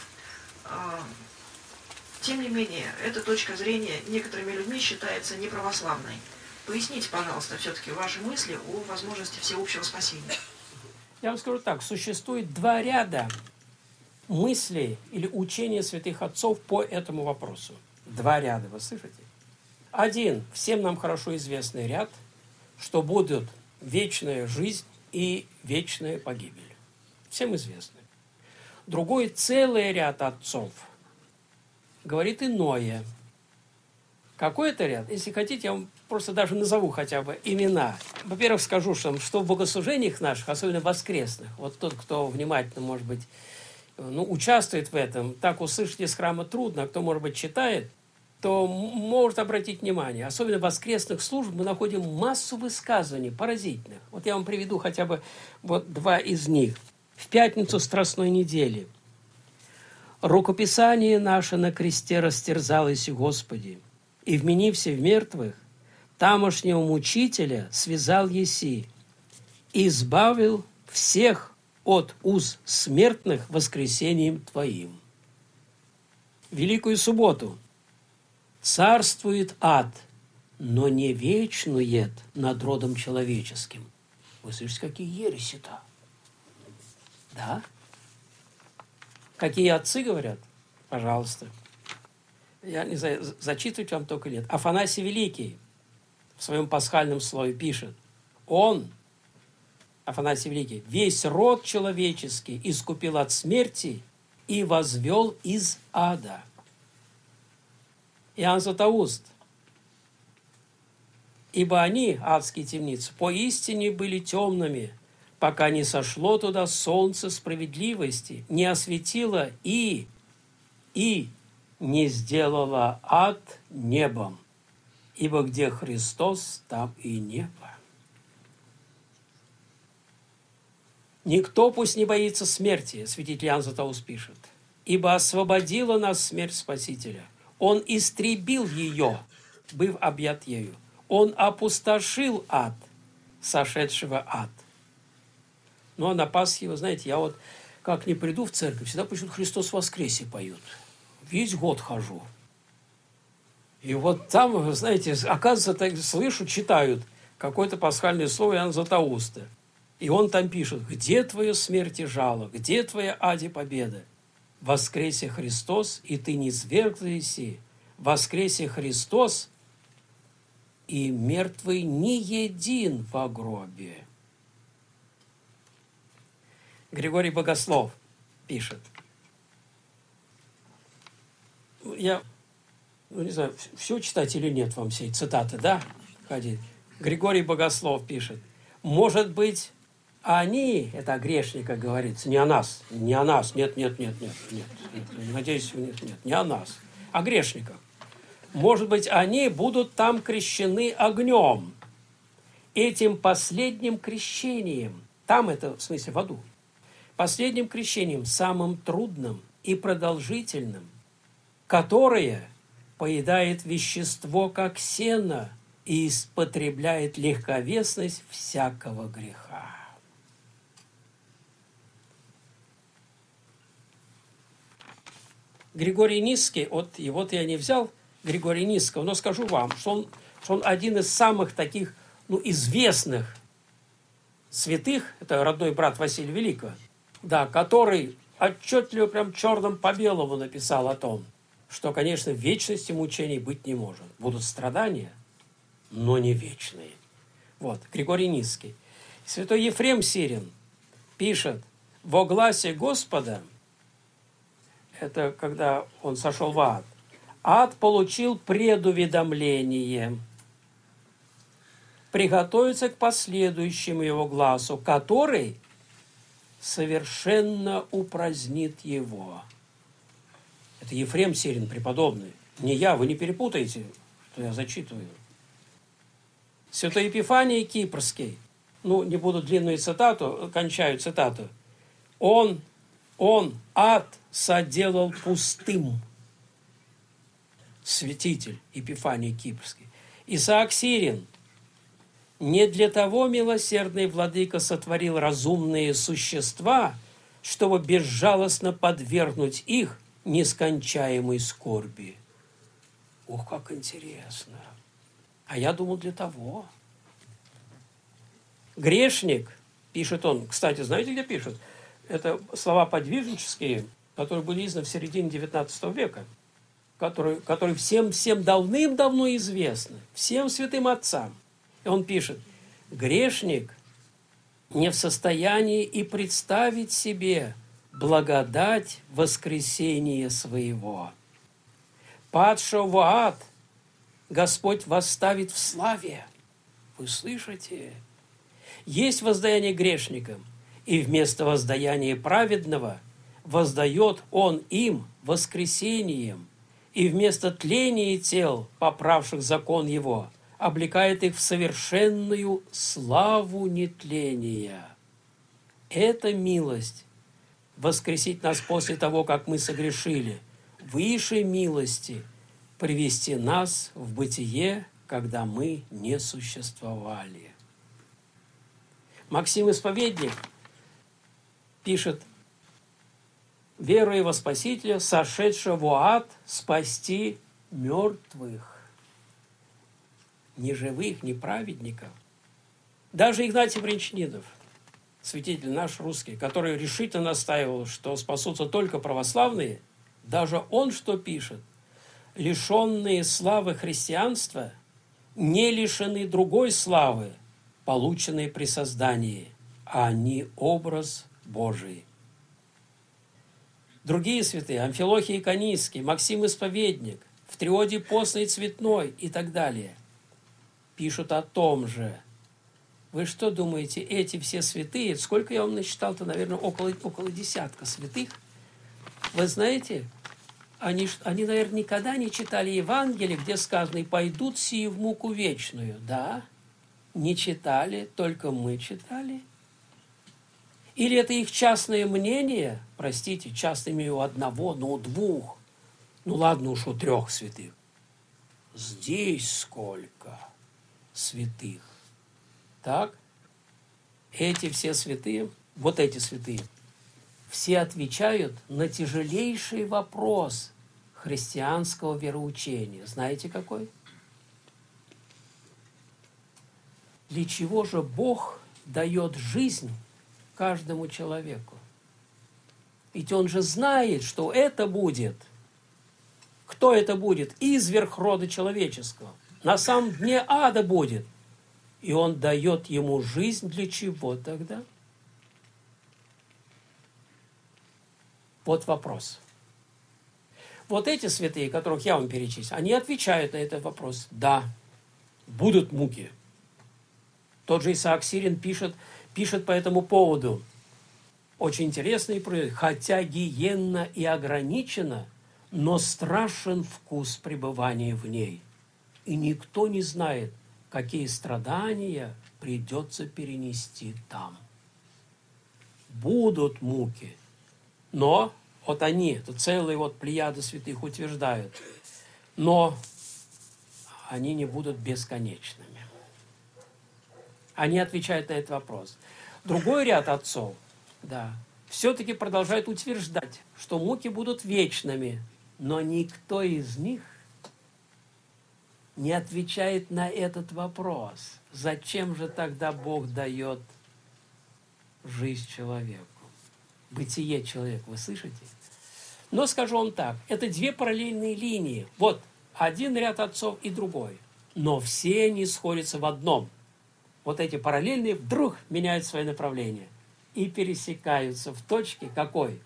Тем не менее, эта точка зрения некоторыми людьми считается неправославной. Поясните, пожалуйста, все-таки ваши мысли о возможности всеобщего спасения. Я вам скажу так, существует два ряда мыслей или учения святых отцов по этому вопросу. Два ряда, вы слышите? Один, всем нам хорошо известный ряд, что будут вечная жизнь и вечная погибель. Всем известный. Другой, целый ряд отцов, говорит иное. Какой это ряд? Если хотите, я вам просто даже назову хотя бы имена. Во-первых, скажу, что, что в богослужениях наших, особенно воскресных, вот тот, кто внимательно, может быть, ну, участвует в этом, так услышать из храма трудно, а кто, может быть, читает, то может обратить внимание. Особенно в воскресных службах мы находим массу высказываний поразительных. Вот я вам приведу хотя бы вот два из них. В пятницу Страстной недели. «Рукописание наше на кресте растерзалось, Господи, и, вменився в мертвых, тамошнего мучителя связал еси, и избавил всех от уз смертных воскресением Твоим». Великую субботу. «Царствует ад, но не вечнует над родом человеческим». Вы слышите, какие ереси-то? Да? Какие отцы говорят? Пожалуйста. Я не знаю, зачитывать вам только нет. Афанасий Великий в своем пасхальном слове пишет: он, Афанасий Великий, весь род человеческий искупил от смерти и возвел из ада. Иоанн Златоуст: ибо они, адские темницы, поистине были темными, пока не сошло туда солнце справедливости, не осветило и, и не сделало ад небом, ибо где Христос, там и небо. Никто пусть не боится смерти, святитель Иоанн Златоуст пишет, ибо освободила нас смерть Спасителя. Он истребил ее, быв объят ею. Он опустошил ад, сошедшего ад. Ну, а на Пасхе, вы знаете, я вот как не приду в церковь, всегда почему-то «Христос воскресе» поют. Весь год хожу. И вот там, вы знаете, оказывается, так слышу, читают какое-то пасхальное слово Иоанна Златоуста. И он там пишет: «Где твое смерть и жало? Где твоя ади победа? Воскресе Христос, и ты не свергнешься. Воскресе Христос, и мертвый не един во гробе». Григорий Богослов пишет. Я, ну, не знаю, все читать или нет вам всей цитаты, да? Ходить. Григорий Богослов пишет: «Может быть, они, это о грешниках говорится, не о нас, не о нас, нет, нет, нет, нет, нет, нет, надеюсь, нет, нет, не о нас, о грешниках. Может быть, они будут там крещены огнем, этим последним крещением, там это, в смысле, в аду, последним крещением, самым трудным и продолжительным, которое поедает вещество, как сено, и испотребляет легковесность всякого греха». Григорий Нисский, вот, и вот я не взял Григория Нисского, но скажу вам, что он, что он один из самых таких, ну, известных святых, это родной брат Василия Великого, да, который отчетливо, прям черным по белому написал о том, что, конечно, вечности мучений быть не может. Будут страдания, но не вечные. Вот, Григорий Нисский. Святой Ефрем Сирин пишет: «Во гласе Господа», это когда он сошел в ад, ад получил предуведомление приготовиться к последующему его глазу, который совершенно упразднит его. Это Ефрем Сирин, преподобный. Не я, вы не перепутаете, что я зачитываю. Святой Епифаний Кипрский, ну, не буду длинную цитату, кончаю цитату. Он, он ад соделал пустым. Святитель Епифаний Кипрский. Исаак Сирин: «Не для того милосердный владыка сотворил разумные существа, чтобы безжалостно подвергнуть их нескончаемой скорби». Ух, как интересно! А я думал, для того. Грешник, пишет он, кстати, знаете, где пишет? Это слова подвижнические, которые были изданы в середине девятнадцатого века, которые, которые всем, всем давным-давно известны, всем святым отцам. И он пишет: «Грешник не в состоянии и представить себе благодать воскресения своего. Падшего в ад Господь восставит в славе». Вы слышите? Есть воздаяние грешникам, и вместо воздаяния праведного воздает Он им воскресением, и вместо тления тел, поправших закон Его, облекает их в совершенную славу нетления. Это милость воскресить нас после того, как мы согрешили, выше милости привести нас в бытие, когда мы не существовали. Максим Исповедник пишет: «Веруя во Спасителя, сошедшего в ад, спасти мертвых». Не живых, не праведников. Даже Игнатий Бринчанинов, святитель наш русский, который решительно настаивал, что спасутся только православные, даже он что пишет? «Лишенные славы христианства не лишены другой славы, полученной при создании, а они образ Божий». Другие святые, Амфилохий Иконийский, Максим Исповедник, в триоде постной цветной и так далее, пишут о том же. Вы что думаете, эти все святые, сколько я вам насчитал-то, наверное, около, около десятка святых, вы знаете, они, они, наверное, никогда не читали Евангелие, где сказано: «И пойдут сии в муку вечную». Да, не читали, только мы читали. Или это их частное мнение, простите, часто имею у одного, но у двух, ну ладно уж у трех святых. Здесь сколько святых. Так, эти все святые, вот эти святые, все отвечают на тяжелейший вопрос христианского вероучения. Знаете какой? Для чего же Бог дает жизнь каждому человеку? Ведь Он же знает, что это будет. Кто это будет? Изверг рода человеческого. На самом дне ада будет. И Он дает ему жизнь для чего тогда? Вот вопрос. Вот эти святые, которых я вам перечислил, они отвечают на этот вопрос. Да, будут муки. Тот же Исаак Сирин пишет, пишет по этому поводу. Очень интересный проект. Хотя гиенна и ограничена, но страшен вкус пребывания в ней. И никто не знает, какие страдания придется перенести там. Будут муки. Но, вот они, это целые вот плеяды святых утверждают, но они не будут бесконечными. Они отвечают на этот вопрос. Другой ряд отцов, да, все-таки продолжают утверждать, что муки будут вечными, но никто из них не отвечает на этот вопрос. Зачем же тогда Бог дает жизнь человеку? Бытие человека, вы слышите? Но скажу вам так, это две параллельные линии. Вот один ряд отцов и другой. Но все они сходятся в одном. Вот эти параллельные вдруг меняют свое направление и пересекаются в точке какой?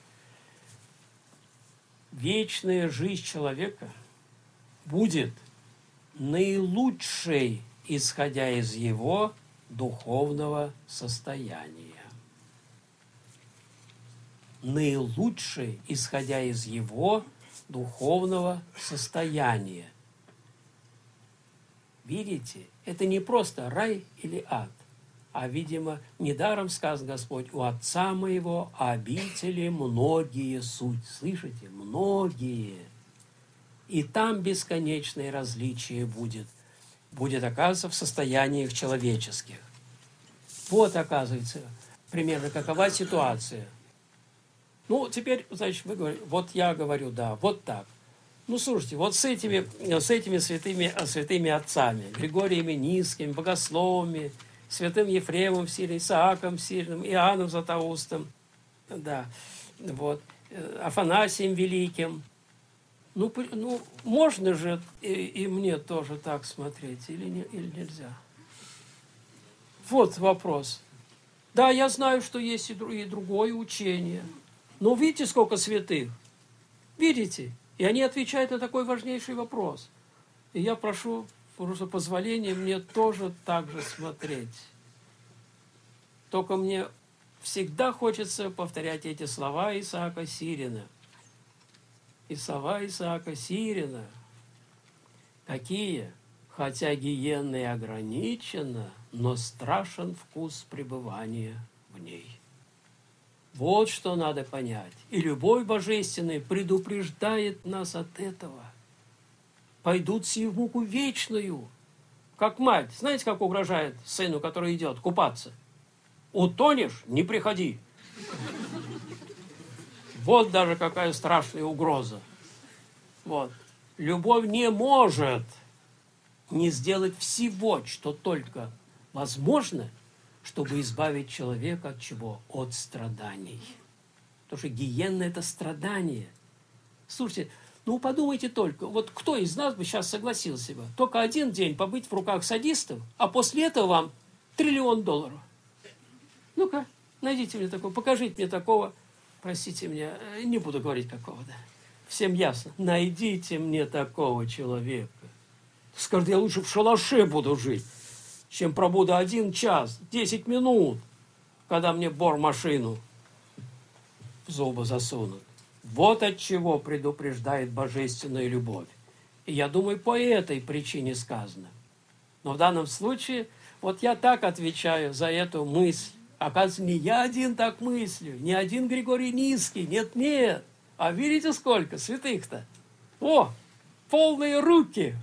Вечная жизнь человека будет наилучшей, исходя из его духовного состояния. Наилучшей, исходя из его духовного состояния. Видите, это не просто рай или ад, а, видимо, недаром сказал Господь, у Отца моего обители многие суть. Слышите? Многие. И там бесконечное различие будет. Будет, оказывается, в состояниях человеческих. Вот, оказывается, примерно какова ситуация. Ну, теперь, значит, вы говорите, вот я говорю, да, вот так. Ну, слушайте, вот с этими, с этими святыми, святыми отцами, Григориями Низкими, богословами, святым Ефремом Сирийским, Исааком Сирийским, Иоанном Златоустом, да, вот, Афанасием Великим. Ну, ну можно же и, и мне тоже так смотреть, или, не, или нельзя? Вот вопрос. Да, я знаю, что есть и, и другое учение. Но видите, сколько святых? Видите? И они отвечают на такой важнейший вопрос. И я прошу просто позволения мне тоже так же смотреть. Только мне всегда хочется повторять эти слова Исаака Сирина. И слова Исаака Сирина. Какие? Хотя гиенна и ограничена, но страшен вкус пребывания в ней. Вот что надо понять. И любовь божественная предупреждает нас от этого. Пойдут сию в муку вечную. Как мать, знаете, как угрожает сыну, который идет купаться? Утонешь, не приходи. Вот даже какая страшная угроза. Вот. Любовь не может не сделать всего, что только возможно, чтобы избавить человека от чего? От страданий. Потому что гиенна – это страдание. Слушайте, ну подумайте только, вот кто из нас бы сейчас согласился бы только один день побыть в руках садистов, а после этого вам триллион долларов? Ну-ка, найдите мне такого, покажите мне такого, простите меня, не буду говорить какого, да. Всем ясно. Найдите мне такого человека. Скажет, я лучше в шалаше буду жить, чем пробуду один час, десять минут, когда мне бор-машину в зубы засунут. Вот от чего предупреждает божественная любовь. И я думаю, по этой причине сказано. Но в данном случае, вот я так отвечаю за эту мысль. Оказывается, не я один так мыслю, не один Григорий Низкий, нет-нет. А видите, сколько святых-то? О, полные руки!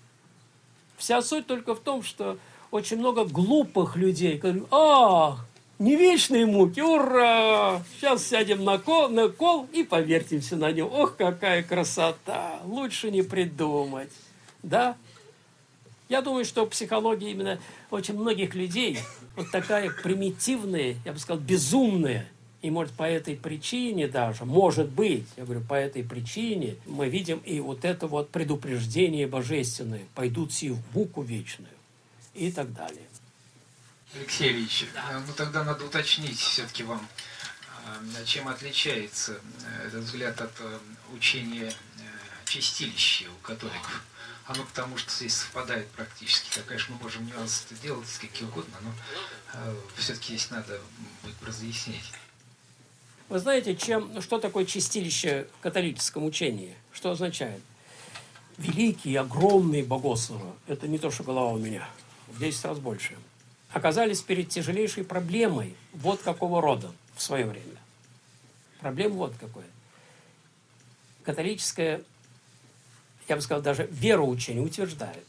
Вся суть только в том, что очень много глупых людей говорят, ах, Не вечные муки, ура! Сейчас сядем на кол, на кол и повертимся на нем. Ох, какая красота! Лучше не придумать. Да? Я думаю, что психология именно очень многих людей вот такая примитивная, я бы сказал, безумная. И может по этой причине даже, может быть, я говорю, по этой причине мы видим и вот это вот предупреждение божественное, пойдут сии в муку вечную и так далее. Алексей Ильич, да. ну тогда надо уточнить все-таки вам, чем отличается этот взгляд от учения чистилища у католиков. Оно потому что здесь совпадает практически. Так, конечно, мы можем нюансы делать какие угодно, но все-таки здесь надо будет разъяснить. Вы знаете, чем, что такое чистилище в католическом учении? Что означает? Великие, огромные богословы, это не то, что голова у меня, в десять раз больше, оказались перед тяжелейшей проблемой вот какого рода в свое время. Проблема вот какой. Католическое, я бы сказал, даже вероучение утверждает,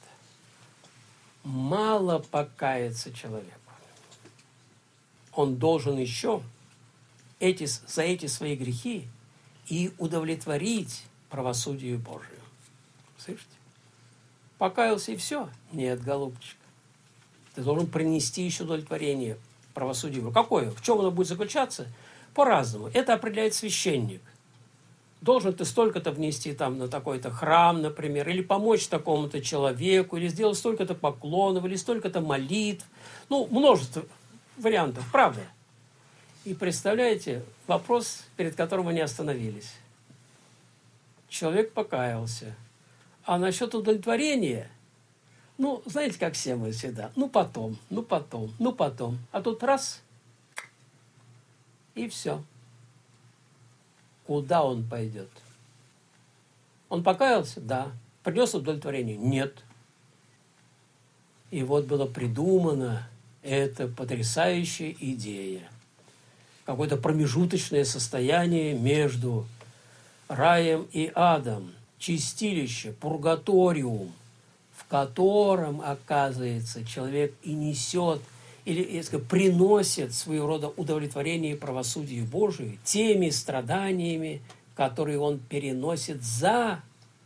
мало покаяться человеку. Он должен еще эти, за эти свои грехи и удовлетворить правосудию Божию. Слышите? Покаялся и все? Нет, голубчик. Ты должен принести еще удовлетворение правосудию. Какое? В чем оно будет заключаться? По-разному. Это определяет священник. Должен ты столько-то внести там на такой-то храм, например, или помочь такому-то человеку, или сделать столько-то поклонов, или столько-то молитв. Ну, множество вариантов, правда? И представляете, вопрос, перед которым они остановились. Человек покаялся. А насчет удовлетворения, ну, знаете, как все мы всегда, ну, потом, ну, потом, ну, потом. А тут раз, и все. Куда он пойдет? Он покаялся? Да. Принес удовлетворение? Нет. И вот была придумана эта потрясающая идея. Какое-то промежуточное состояние между раем и адом, чистилище, пургаториум, в котором, оказывается, человек и несет, или, если приносит своего рода удовлетворение и правосудие Божие теми страданиями, которые он переносит за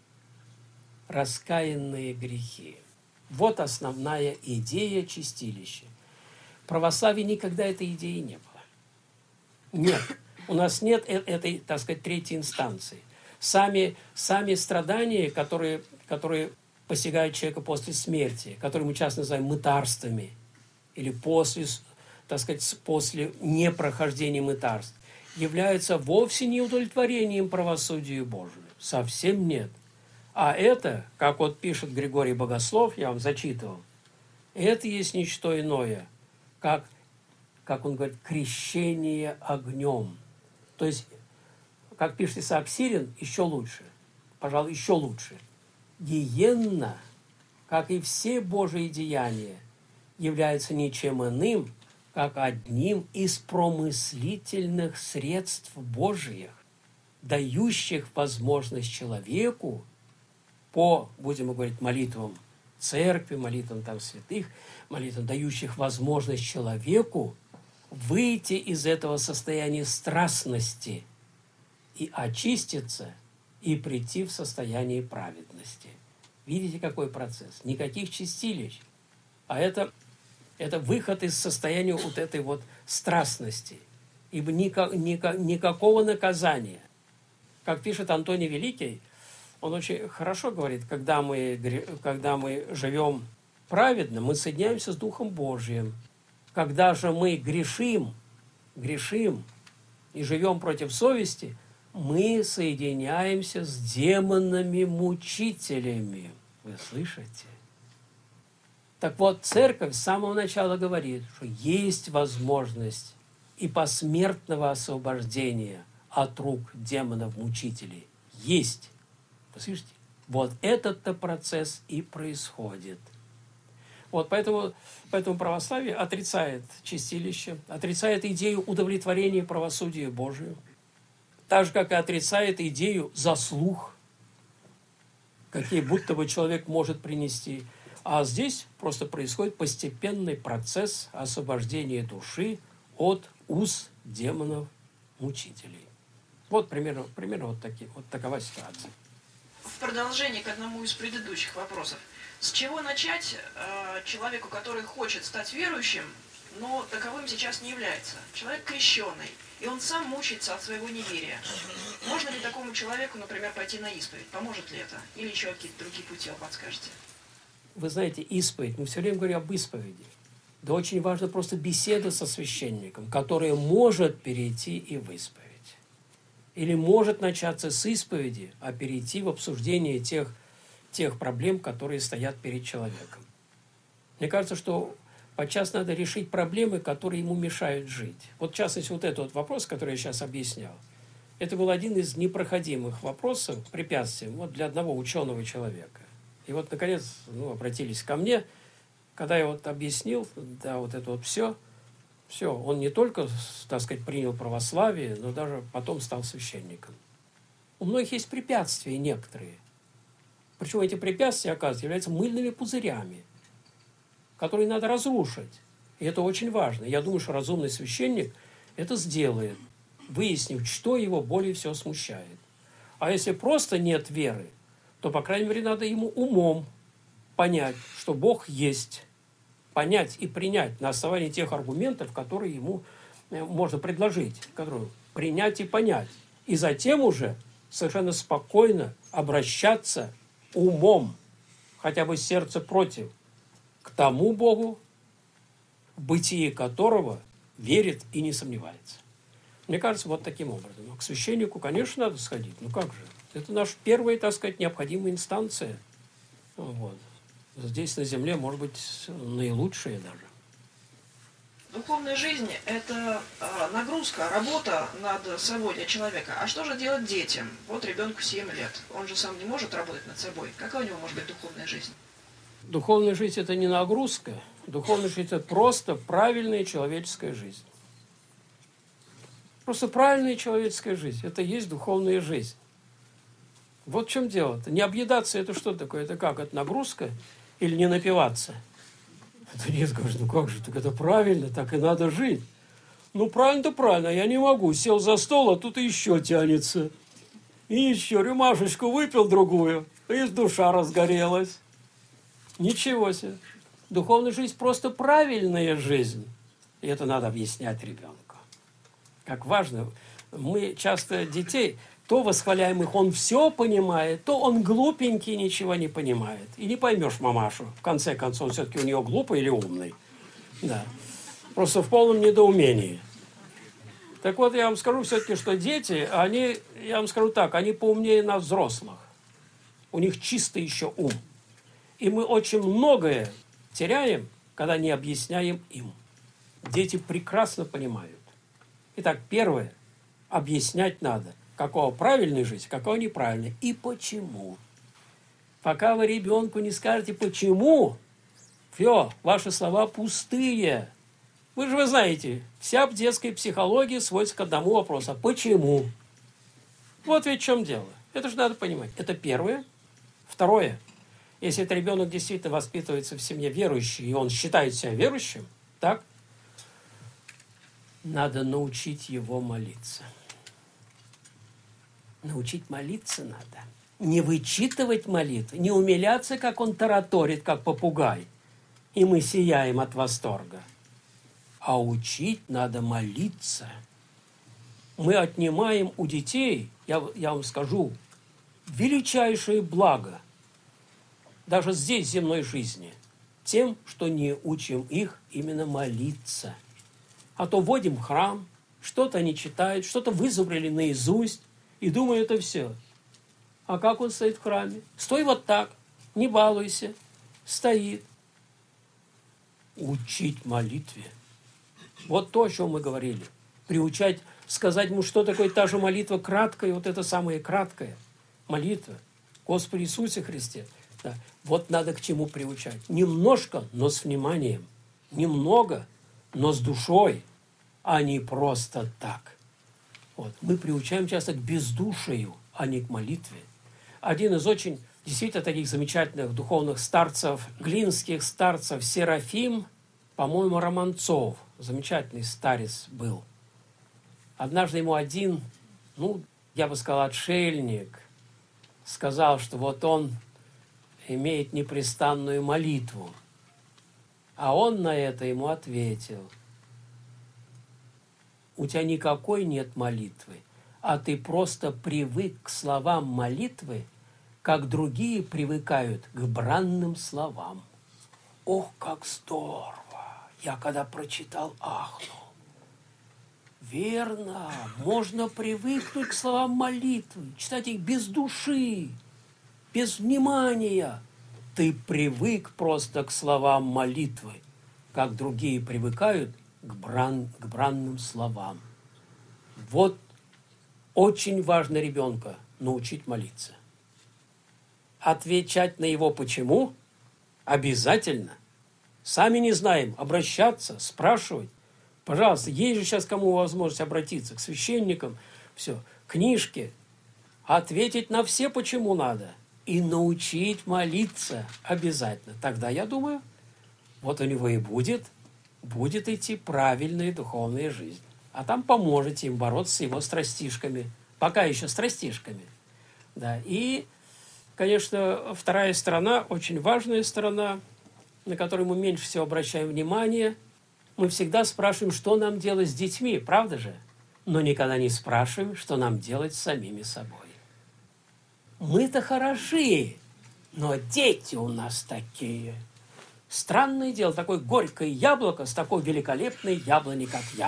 раскаянные грехи. Вот основная идея чистилища. В православии никогда этой идеи не было. Нет, у нас нет этой, так сказать, третьей инстанции. Сами, сами страдания, которые, которые постигают человека после смерти, которые мы часто называем мытарствами, или после, так сказать, после непрохождения мытарств, являются вовсе не удовлетворением правосудию Божию. Совсем нет. А это, как вот пишет Григорий Богослов, я вам зачитывал, это есть ничто иное, как, как он говорит, крещение огнем. То есть, как пишет Исаак Сирин, еще лучше, пожалуй, еще лучше. Гиенна, как и все Божьи деяния, является ничем иным, как одним из промыслительных средств Божьих, дающих возможность человеку по, будем говорить, молитвам церкви, молитвам там святых, молитвам, дающих возможность человеку выйти из этого состояния страстности и очиститься, и прийти в состояние праведности. Видите, какой процесс? Никаких чистилищ. А это, это выход из состояния вот этой вот страстности. Ибо никак, никак, никакого наказания. Как пишет Антоний Великий, он очень хорошо говорит, когда мы, когда мы живем праведно, мы соединяемся с Духом Божьим. Когда же мы грешим, грешим и живем против совести, мы соединяемся с демонами-мучителями. Вы слышите? Так вот, церковь с самого начала говорит, что есть возможность и посмертного освобождения от рук демонов-мучителей. Есть. Вы слышите? Вот этот-то процесс и происходит. Вот поэтому, поэтому православие отрицает чистилище, отрицает идею удовлетворения правосудия Божию, так же, как и отрицает идею заслуг, какие будто бы человек может принести. А здесь просто происходит постепенный процесс освобождения души от уз демонов-мучителей. Вот примерно, примерно вот, такие, вот такова ситуация. В продолжение к одному из предыдущих вопросов. С чего начать э, человеку, который хочет стать верующим, но таковым сейчас не является? Человек крещеный, и он сам мучается от своего неверия. Можно ли такому человеку, например, пойти на исповедь? Поможет ли это? Или еще какие-то другие пути вы подскажете? Вы знаете, исповедь, мы все время говорим об исповеди. Да очень важно просто беседа со священником, которая может перейти и в исповедь. Или может начаться с исповеди, а перейти в обсуждение тех, тех проблем, которые стоят перед человеком. Мне кажется, что подчас надо решить проблемы, которые ему мешают жить. Вот в частности, вот этот вот вопрос, который я сейчас объяснял, это был один из непроходимых вопросов, препятствий вот для одного ученого человека. И вот, наконец, ну, обратились ко мне, когда я вот объяснил, да, вот это вот все, все, он не только, так сказать, принял православие, но даже потом стал священником. У многих есть препятствия некоторые. Причем эти препятствия, оказывается, являются мыльными пузырями, которые надо разрушить. И это очень важно. Я думаю, что разумный священник это сделает, выяснив, что его более всего смущает. А если просто нет веры, то, по крайней мере, надо ему умом понять, что Бог есть, понять и принять на основании тех аргументов, которые ему можно предложить, которые принять и понять. И затем уже совершенно спокойно обращаться умом, хотя бы сердце против, к тому Богу, в бытие которого верит и не сомневается. Мне кажется, вот таким образом. Но к священнику, конечно, надо сходить. Ну как же? Это наша первая, так сказать, необходимая инстанция. Вот. Здесь на земле, может быть, наилучшая даже. Духовная жизнь – это э, нагрузка, работа над собой для человека. А что же делать детям? Вот ребенку семь лет. Он же сам не может работать над собой. Какая у него может быть духовная жизнь? Духовная жизнь – это не нагрузка. Духовная жизнь – это просто правильная человеческая жизнь. Просто правильная человеческая жизнь. Это и есть духовная жизнь. Вот в чем дело-то. Не объедаться – это что такое? Это как? Это нагрузка или не напиваться? Это нет, скажешь, ну как же, так это правильно, так и надо жить. Ну правильно-то правильно, я не могу. Сел за стол, а тут еще тянется. И еще рюмашечку выпил другую, и душа разгорелась. Ничего себе. Духовная жизнь просто правильная жизнь. И это надо объяснять ребенку. Как важно. Мы часто детей, то восхваляем их, он все понимает, то он глупенький, ничего не понимает. И не поймешь мамашу. В конце концов, все-таки у нее глупый или умный. Да. Просто в полном недоумении. Так вот, я вам скажу все-таки, что дети, они, я вам скажу так, они поумнее нас, взрослых. У них чистый еще ум. И мы очень многое теряем, когда не объясняем им. Дети прекрасно понимают. Итак, первое. Объяснять надо, какого правильная жизнь, какого неправильная и почему. Пока вы ребенку не скажете почему, все, ваши слова пустые. Вы же вы знаете, вся детская психология сводится к одному вопросу. Почему? Вот ведь в чем дело. Это же надо понимать. Это первое. Второе. Если этот ребенок действительно воспитывается в семье верующей, и он считает себя верующим, так, надо научить его молиться. Научить молиться надо. Не вычитывать молитвы, не умиляться, как он тараторит, как попугай. И мы сияем от восторга. А учить надо молиться. Мы отнимаем у детей, я, я вам скажу, величайшее благо, даже здесь, в земной жизни, тем, что не учим их именно молиться. А то вводим в храм, что-то они читают, что-то вызубрили наизусть, и думают, это все. А как он стоит в храме? Стой вот так, не балуйся, стоит. Учить молитве. Вот то, о чем мы говорили. Приучать, сказать ему, что такое та же молитва краткая, вот это самое краткое. Молитва. Господи Иисусе Христе. Да. Вот надо к чему приучать. Немножко, но с вниманием. Немного, но с душой, а не просто так. Вот. Мы приучаем часто к бездушию, а не к молитве. Один из очень действительно таких замечательных духовных старцев, глинских старцев, Серафим, по-моему, Романцов, замечательный старец был. Однажды ему один, ну, я бы сказал, отшельник, сказал, что вот он имеет непрестанную молитву. А он на это ему ответил: у тебя никакой нет молитвы, а ты просто привык к словам молитвы, как другие привыкают к бранным словам. Ох, как здорово! Я когда прочитал, ахнул. Верно, можно привыкнуть к словам молитвы, читать их без души, без внимания. Ты привык просто к словам молитвы, как другие привыкают к, бран, к бранным словам. Вот очень важно ребенка научить молиться. Отвечать на его «почему» обязательно. Сами не знаем, обращаться, спрашивать. Пожалуйста, есть же сейчас кому возможность обратиться, к священникам, все, книжки. Ответить на все «почему» надо. И научить молиться обязательно. Тогда, я думаю, вот у него и будет, будет идти правильная духовная жизнь. А там поможете им бороться с его страстишками. Пока еще страстишками. Да. И, конечно, вторая сторона, очень важная сторона, на которую мы меньше всего обращаем внимание. Мы всегда спрашиваем, что нам делать с детьми, правда же? Но никогда не спрашиваем, что нам делать с самими собой. Мы-то хороши, но дети у нас такие. Странное дело, такое горькое яблоко с такой великолепной яблоней, как я.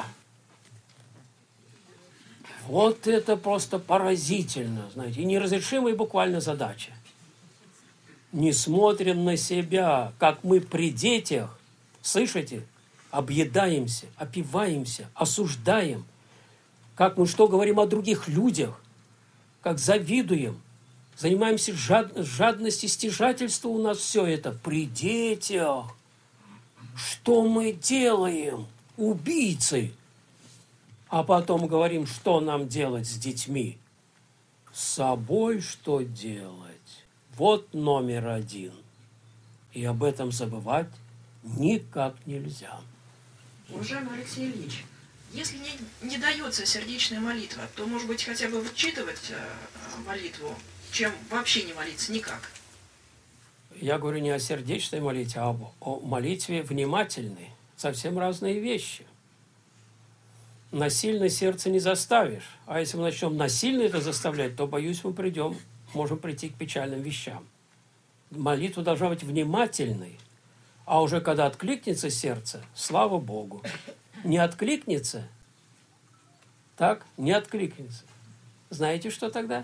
Вот это просто поразительно, знаете, и неразрешимая буквально задача. Не смотрим на себя, как мы при детях, слышите, объедаемся, опиваемся, осуждаем, как мы что говорим о других людях, как завидуем, занимаемся жад... жадностью, стяжательством у нас все это при детях. Что мы делаем? Убийцы. А потом говорим, что нам делать с детьми. С собой что делать? Вот номер один. И об этом забывать никак нельзя. Уважаемый Алексей Ильич, если не, не дается сердечная молитва, то, может быть, хотя бы вычитывать э, молитву, чем вообще не молиться никак? Я говорю не о сердечной молитве, а о молитве внимательной. Совсем разные вещи. Насильно сердце не заставишь. А если мы начнем насильно это заставлять, то, боюсь, мы придем, можем прийти к печальным вещам. Молитва должна быть внимательной. А уже когда откликнется сердце, слава Богу. Не откликнется, так, не откликнется. Знаете, что тогда?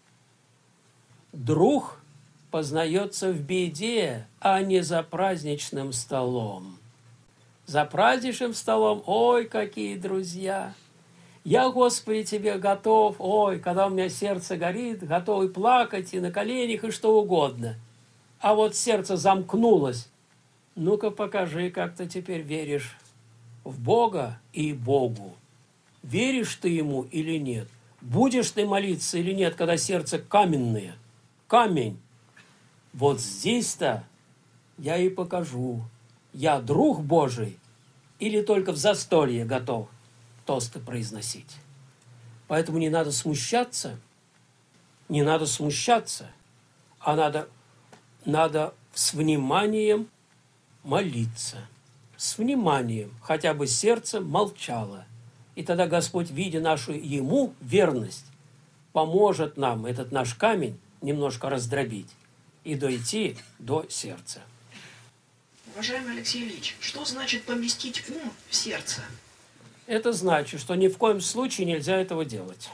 Друг познается в беде, а не за праздничным столом. За праздничным столом, ой, какие друзья! Я, Господи, тебе готов, ой, когда у меня сердце горит, готов и плакать, и на коленях, и что угодно. А вот сердце замкнулось. Ну-ка покажи, как ты теперь веришь в Бога и Богу. Веришь ты Ему или нет? Будешь ты молиться или нет, когда сердце каменное? Камень. Вот здесь-то я и покажу. Я друг Божий или только в застолье готов тосты произносить. Поэтому не надо смущаться, не надо смущаться, а надо, надо с вниманием молиться. С вниманием, хотя бы сердце молчало. И тогда Господь, видя нашу Ему верность, поможет нам этот наш камень немножко раздробить и дойти до сердца. Уважаемый Алексей Ильич, что значит поместить ум в сердце? Это значит, что ни в коем случае нельзя этого делать.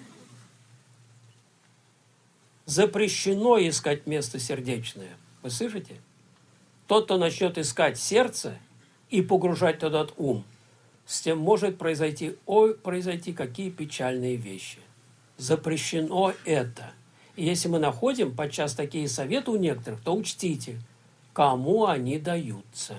Запрещено искать место сердечное. Вы слышите? Тот, кто начнет искать сердце и погружать туда ум, с тем может произойти, ой, произойти какие печальные вещи. Запрещено это. И если мы находим подчас такие советы у некоторых, то учтите, кому они даются.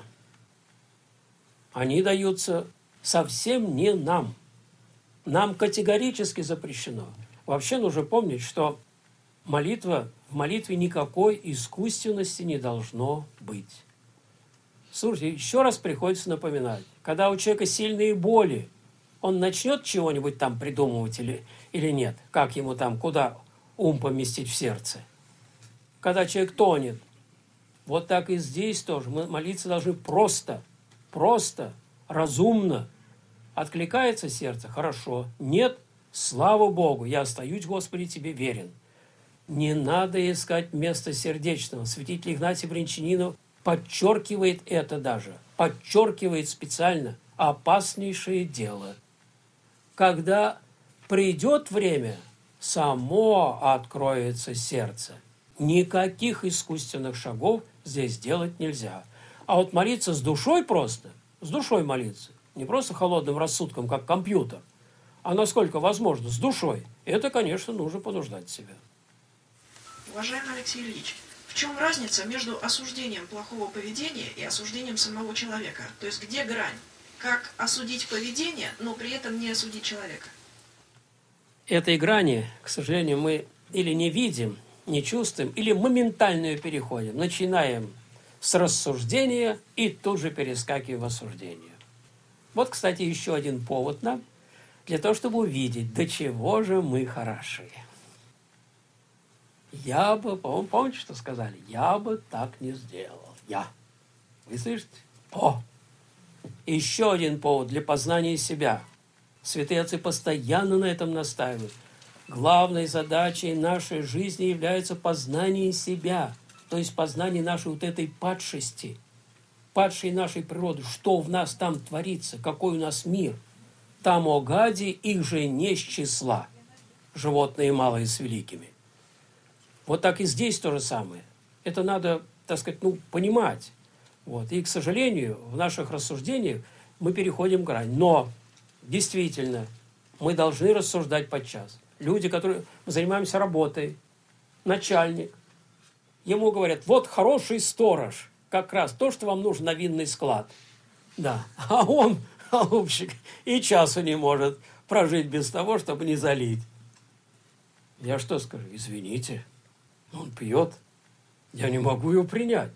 Они даются совсем не нам. Нам категорически запрещено. Вообще нужно помнить, что молитва, в молитве никакой искусственности не должно быть. Слушайте, еще раз приходится напоминать. Когда у человека сильные боли, он начнет чего-нибудь там придумывать или, или нет? Как ему там, куда ум поместить в сердце? Когда человек тонет. Вот так и здесь тоже. Мы молиться должны просто, просто, разумно. Откликается сердце? Хорошо. Нет? Слава Богу, я остаюсь, Господи, Тебе верен. Не надо искать место сердечного. Святитель Игнатий Брянчанинов подчеркивает это даже. Подчеркивает специально. Опаснейшее дело. Когда придет время, само откроется сердце. Никаких искусственных шагов здесь делать нельзя. А вот молиться с душой просто, с душой молиться, не просто холодным рассудком, как компьютер, а насколько возможно, с душой, это, конечно, нужно понуждать себя. Уважаемый Алексей Ильич, в чем разница между осуждением плохого поведения и осуждением самого человека? То есть где грань? Как осудить поведение, но при этом не осудить человека? Этой грани, к сожалению, мы или не видим, не чувствуем, или моментально ее переходим. Начинаем с рассуждения и тут же перескакиваем в осуждение. Вот, кстати, еще один повод нам для того, чтобы увидеть, до чего же мы хороши. Я бы, по-моему, помните, что сказали? Я бы так не сделал. Я. Вы слышите? О! Еще один повод для познания себя. Святые отцы постоянно на этом настаивают. Главной задачей нашей жизни является познание себя, то есть познание нашей вот этой падшести, падшей нашей природы, что в нас там творится, какой у нас мир. Там, о гади, их же не с числа, животные малые с великими. Вот так и здесь то же самое. Это надо, так сказать, ну, понимать. Вот. И, к сожалению, в наших рассуждениях мы переходим грань. Но, действительно, мы должны рассуждать подчас. Люди, которые... Мы занимаемся работой, начальник. Ему говорят, вот хороший сторож, как раз то, что вам нужно на винный склад. Да. А он, голубчик, и часу не может прожить без того, чтобы не залить. Я что скажу? Извините, он пьет. Я не могу его принять.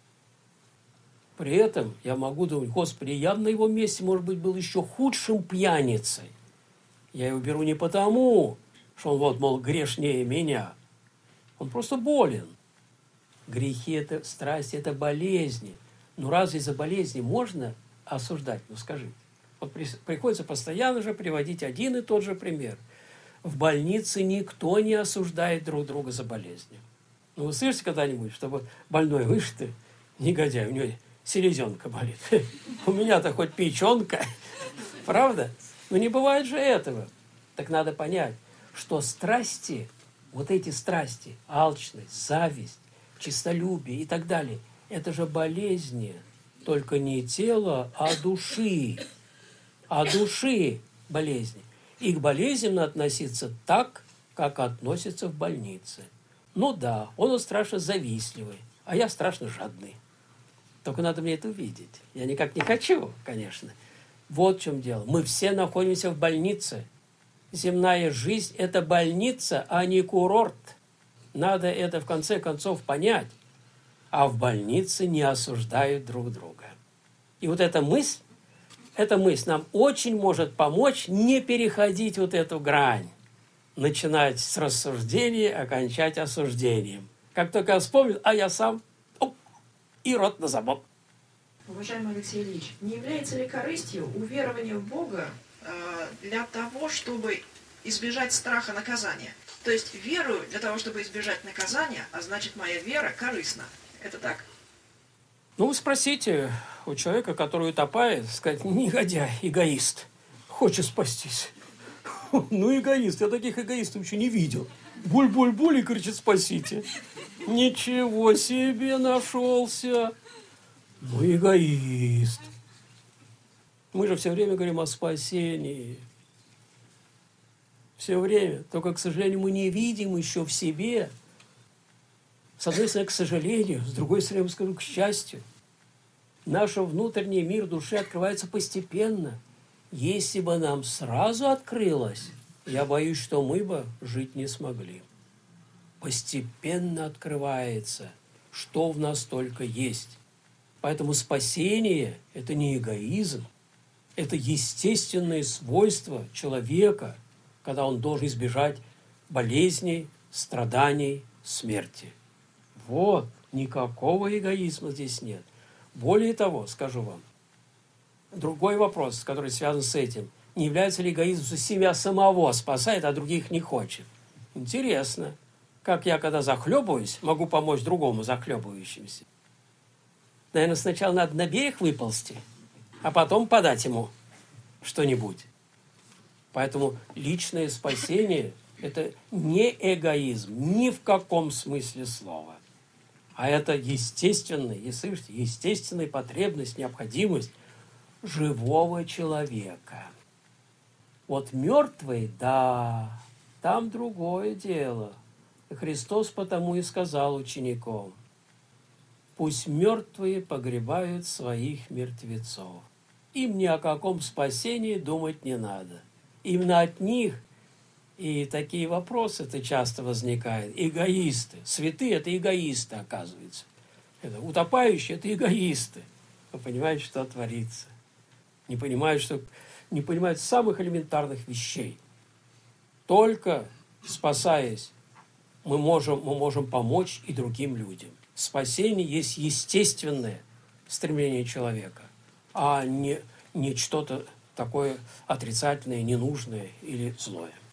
При этом я могу думать, Господи, я на его месте, может быть, был еще худшим пьяницей. Я его беру не потому, что он вот, мол, грешнее меня. Он просто болен. Грехи – это страсти, это болезни. Ну разве за болезни можно осуждать? Ну скажите. Вот при, приходится постоянно же приводить один и тот же пример. В больнице никто не осуждает друг друга за болезни. Ну вы слышите когда-нибудь, чтобы больной, выше ты, негодяй, у него селезенка болит. У меня-то хоть печенка. Правда? Но не бывает же этого. Так надо понять, что страсти, вот эти страсти, алчность, зависть, честолюбие и так далее, это же болезни, только не тела, а души. А души болезни. И к болезням надо относиться так, как относятся в больнице. Ну да, он страшно завистливый, а я страшно жадный. Только надо мне это увидеть. Я никак не хочу, конечно. Вот в чем дело. Мы все находимся в больнице. Земная жизнь – это больница, а не курорт. Надо это в конце концов понять. А в больнице не осуждают друг друга. И вот эта мысль, эта мысль нам очень может помочь не переходить вот эту грань. Начинать с рассуждения, окончать осуждением. Как только я вспомнил, а я сам, оп, и рот на замок. Уважаемый Алексей Ильич, не является ли корыстью уверование в Бога э, для того, чтобы избежать страха наказания? То есть верую для того, чтобы избежать наказания, а значит моя вера корыстна. Это так? Ну, вы спросите у человека, который утопает, сказать, негодяй, эгоист, хочет спастись. Ну, эгоист, я таких эгоистов еще не видел. Буль-буль-буль и кричит, спасите. Ничего себе нашелся. Ну, эгоист. Мы же все время говорим о спасении. Все время. Только, к сожалению, мы не видим еще в себе. С одной стороны, к сожалению, с другой стороны, я скажу, к счастью. Наш внутренний мир души открывается постепенно. Если бы нам сразу открылось, я боюсь, что мы бы жить не смогли. Постепенно открывается, что в нас только есть. Поэтому спасение – это не эгоизм, Это естественные свойства человека, когда он должен избежать болезней, страданий, смерти. Вот, никакого эгоизма здесь нет. Более того, скажу вам, другой вопрос, который связан с этим. Не является ли эгоизм, что себя самого спасает, а других не хочет? Интересно. Как я, когда захлебываюсь, могу помочь другому захлебывающемуся? Наверное, сначала надо на берег выползти, а потом подать ему что-нибудь. Поэтому личное спасение – это не эгоизм ни в каком смысле слова. А это естественная, и слышите, естественная потребность, необходимость живого человека. Вот мертвый, да, там другое дело. И Христос потому и сказал ученикам: пусть мертвые погребают своих мертвецов. Им ни о каком спасении думать не надо. Именно от них и такие вопросы-то часто возникают. Эгоисты. Святые – это эгоисты, оказывается. Это утопающие – это эгоисты. Вы понимаете, что творится. Не понимают, что, не понимают самых элементарных вещей. Только спасаясь, мы можем, мы можем помочь и другим людям. Спасение есть естественное стремление человека, а не, не что-то такое отрицательное, ненужное или злое.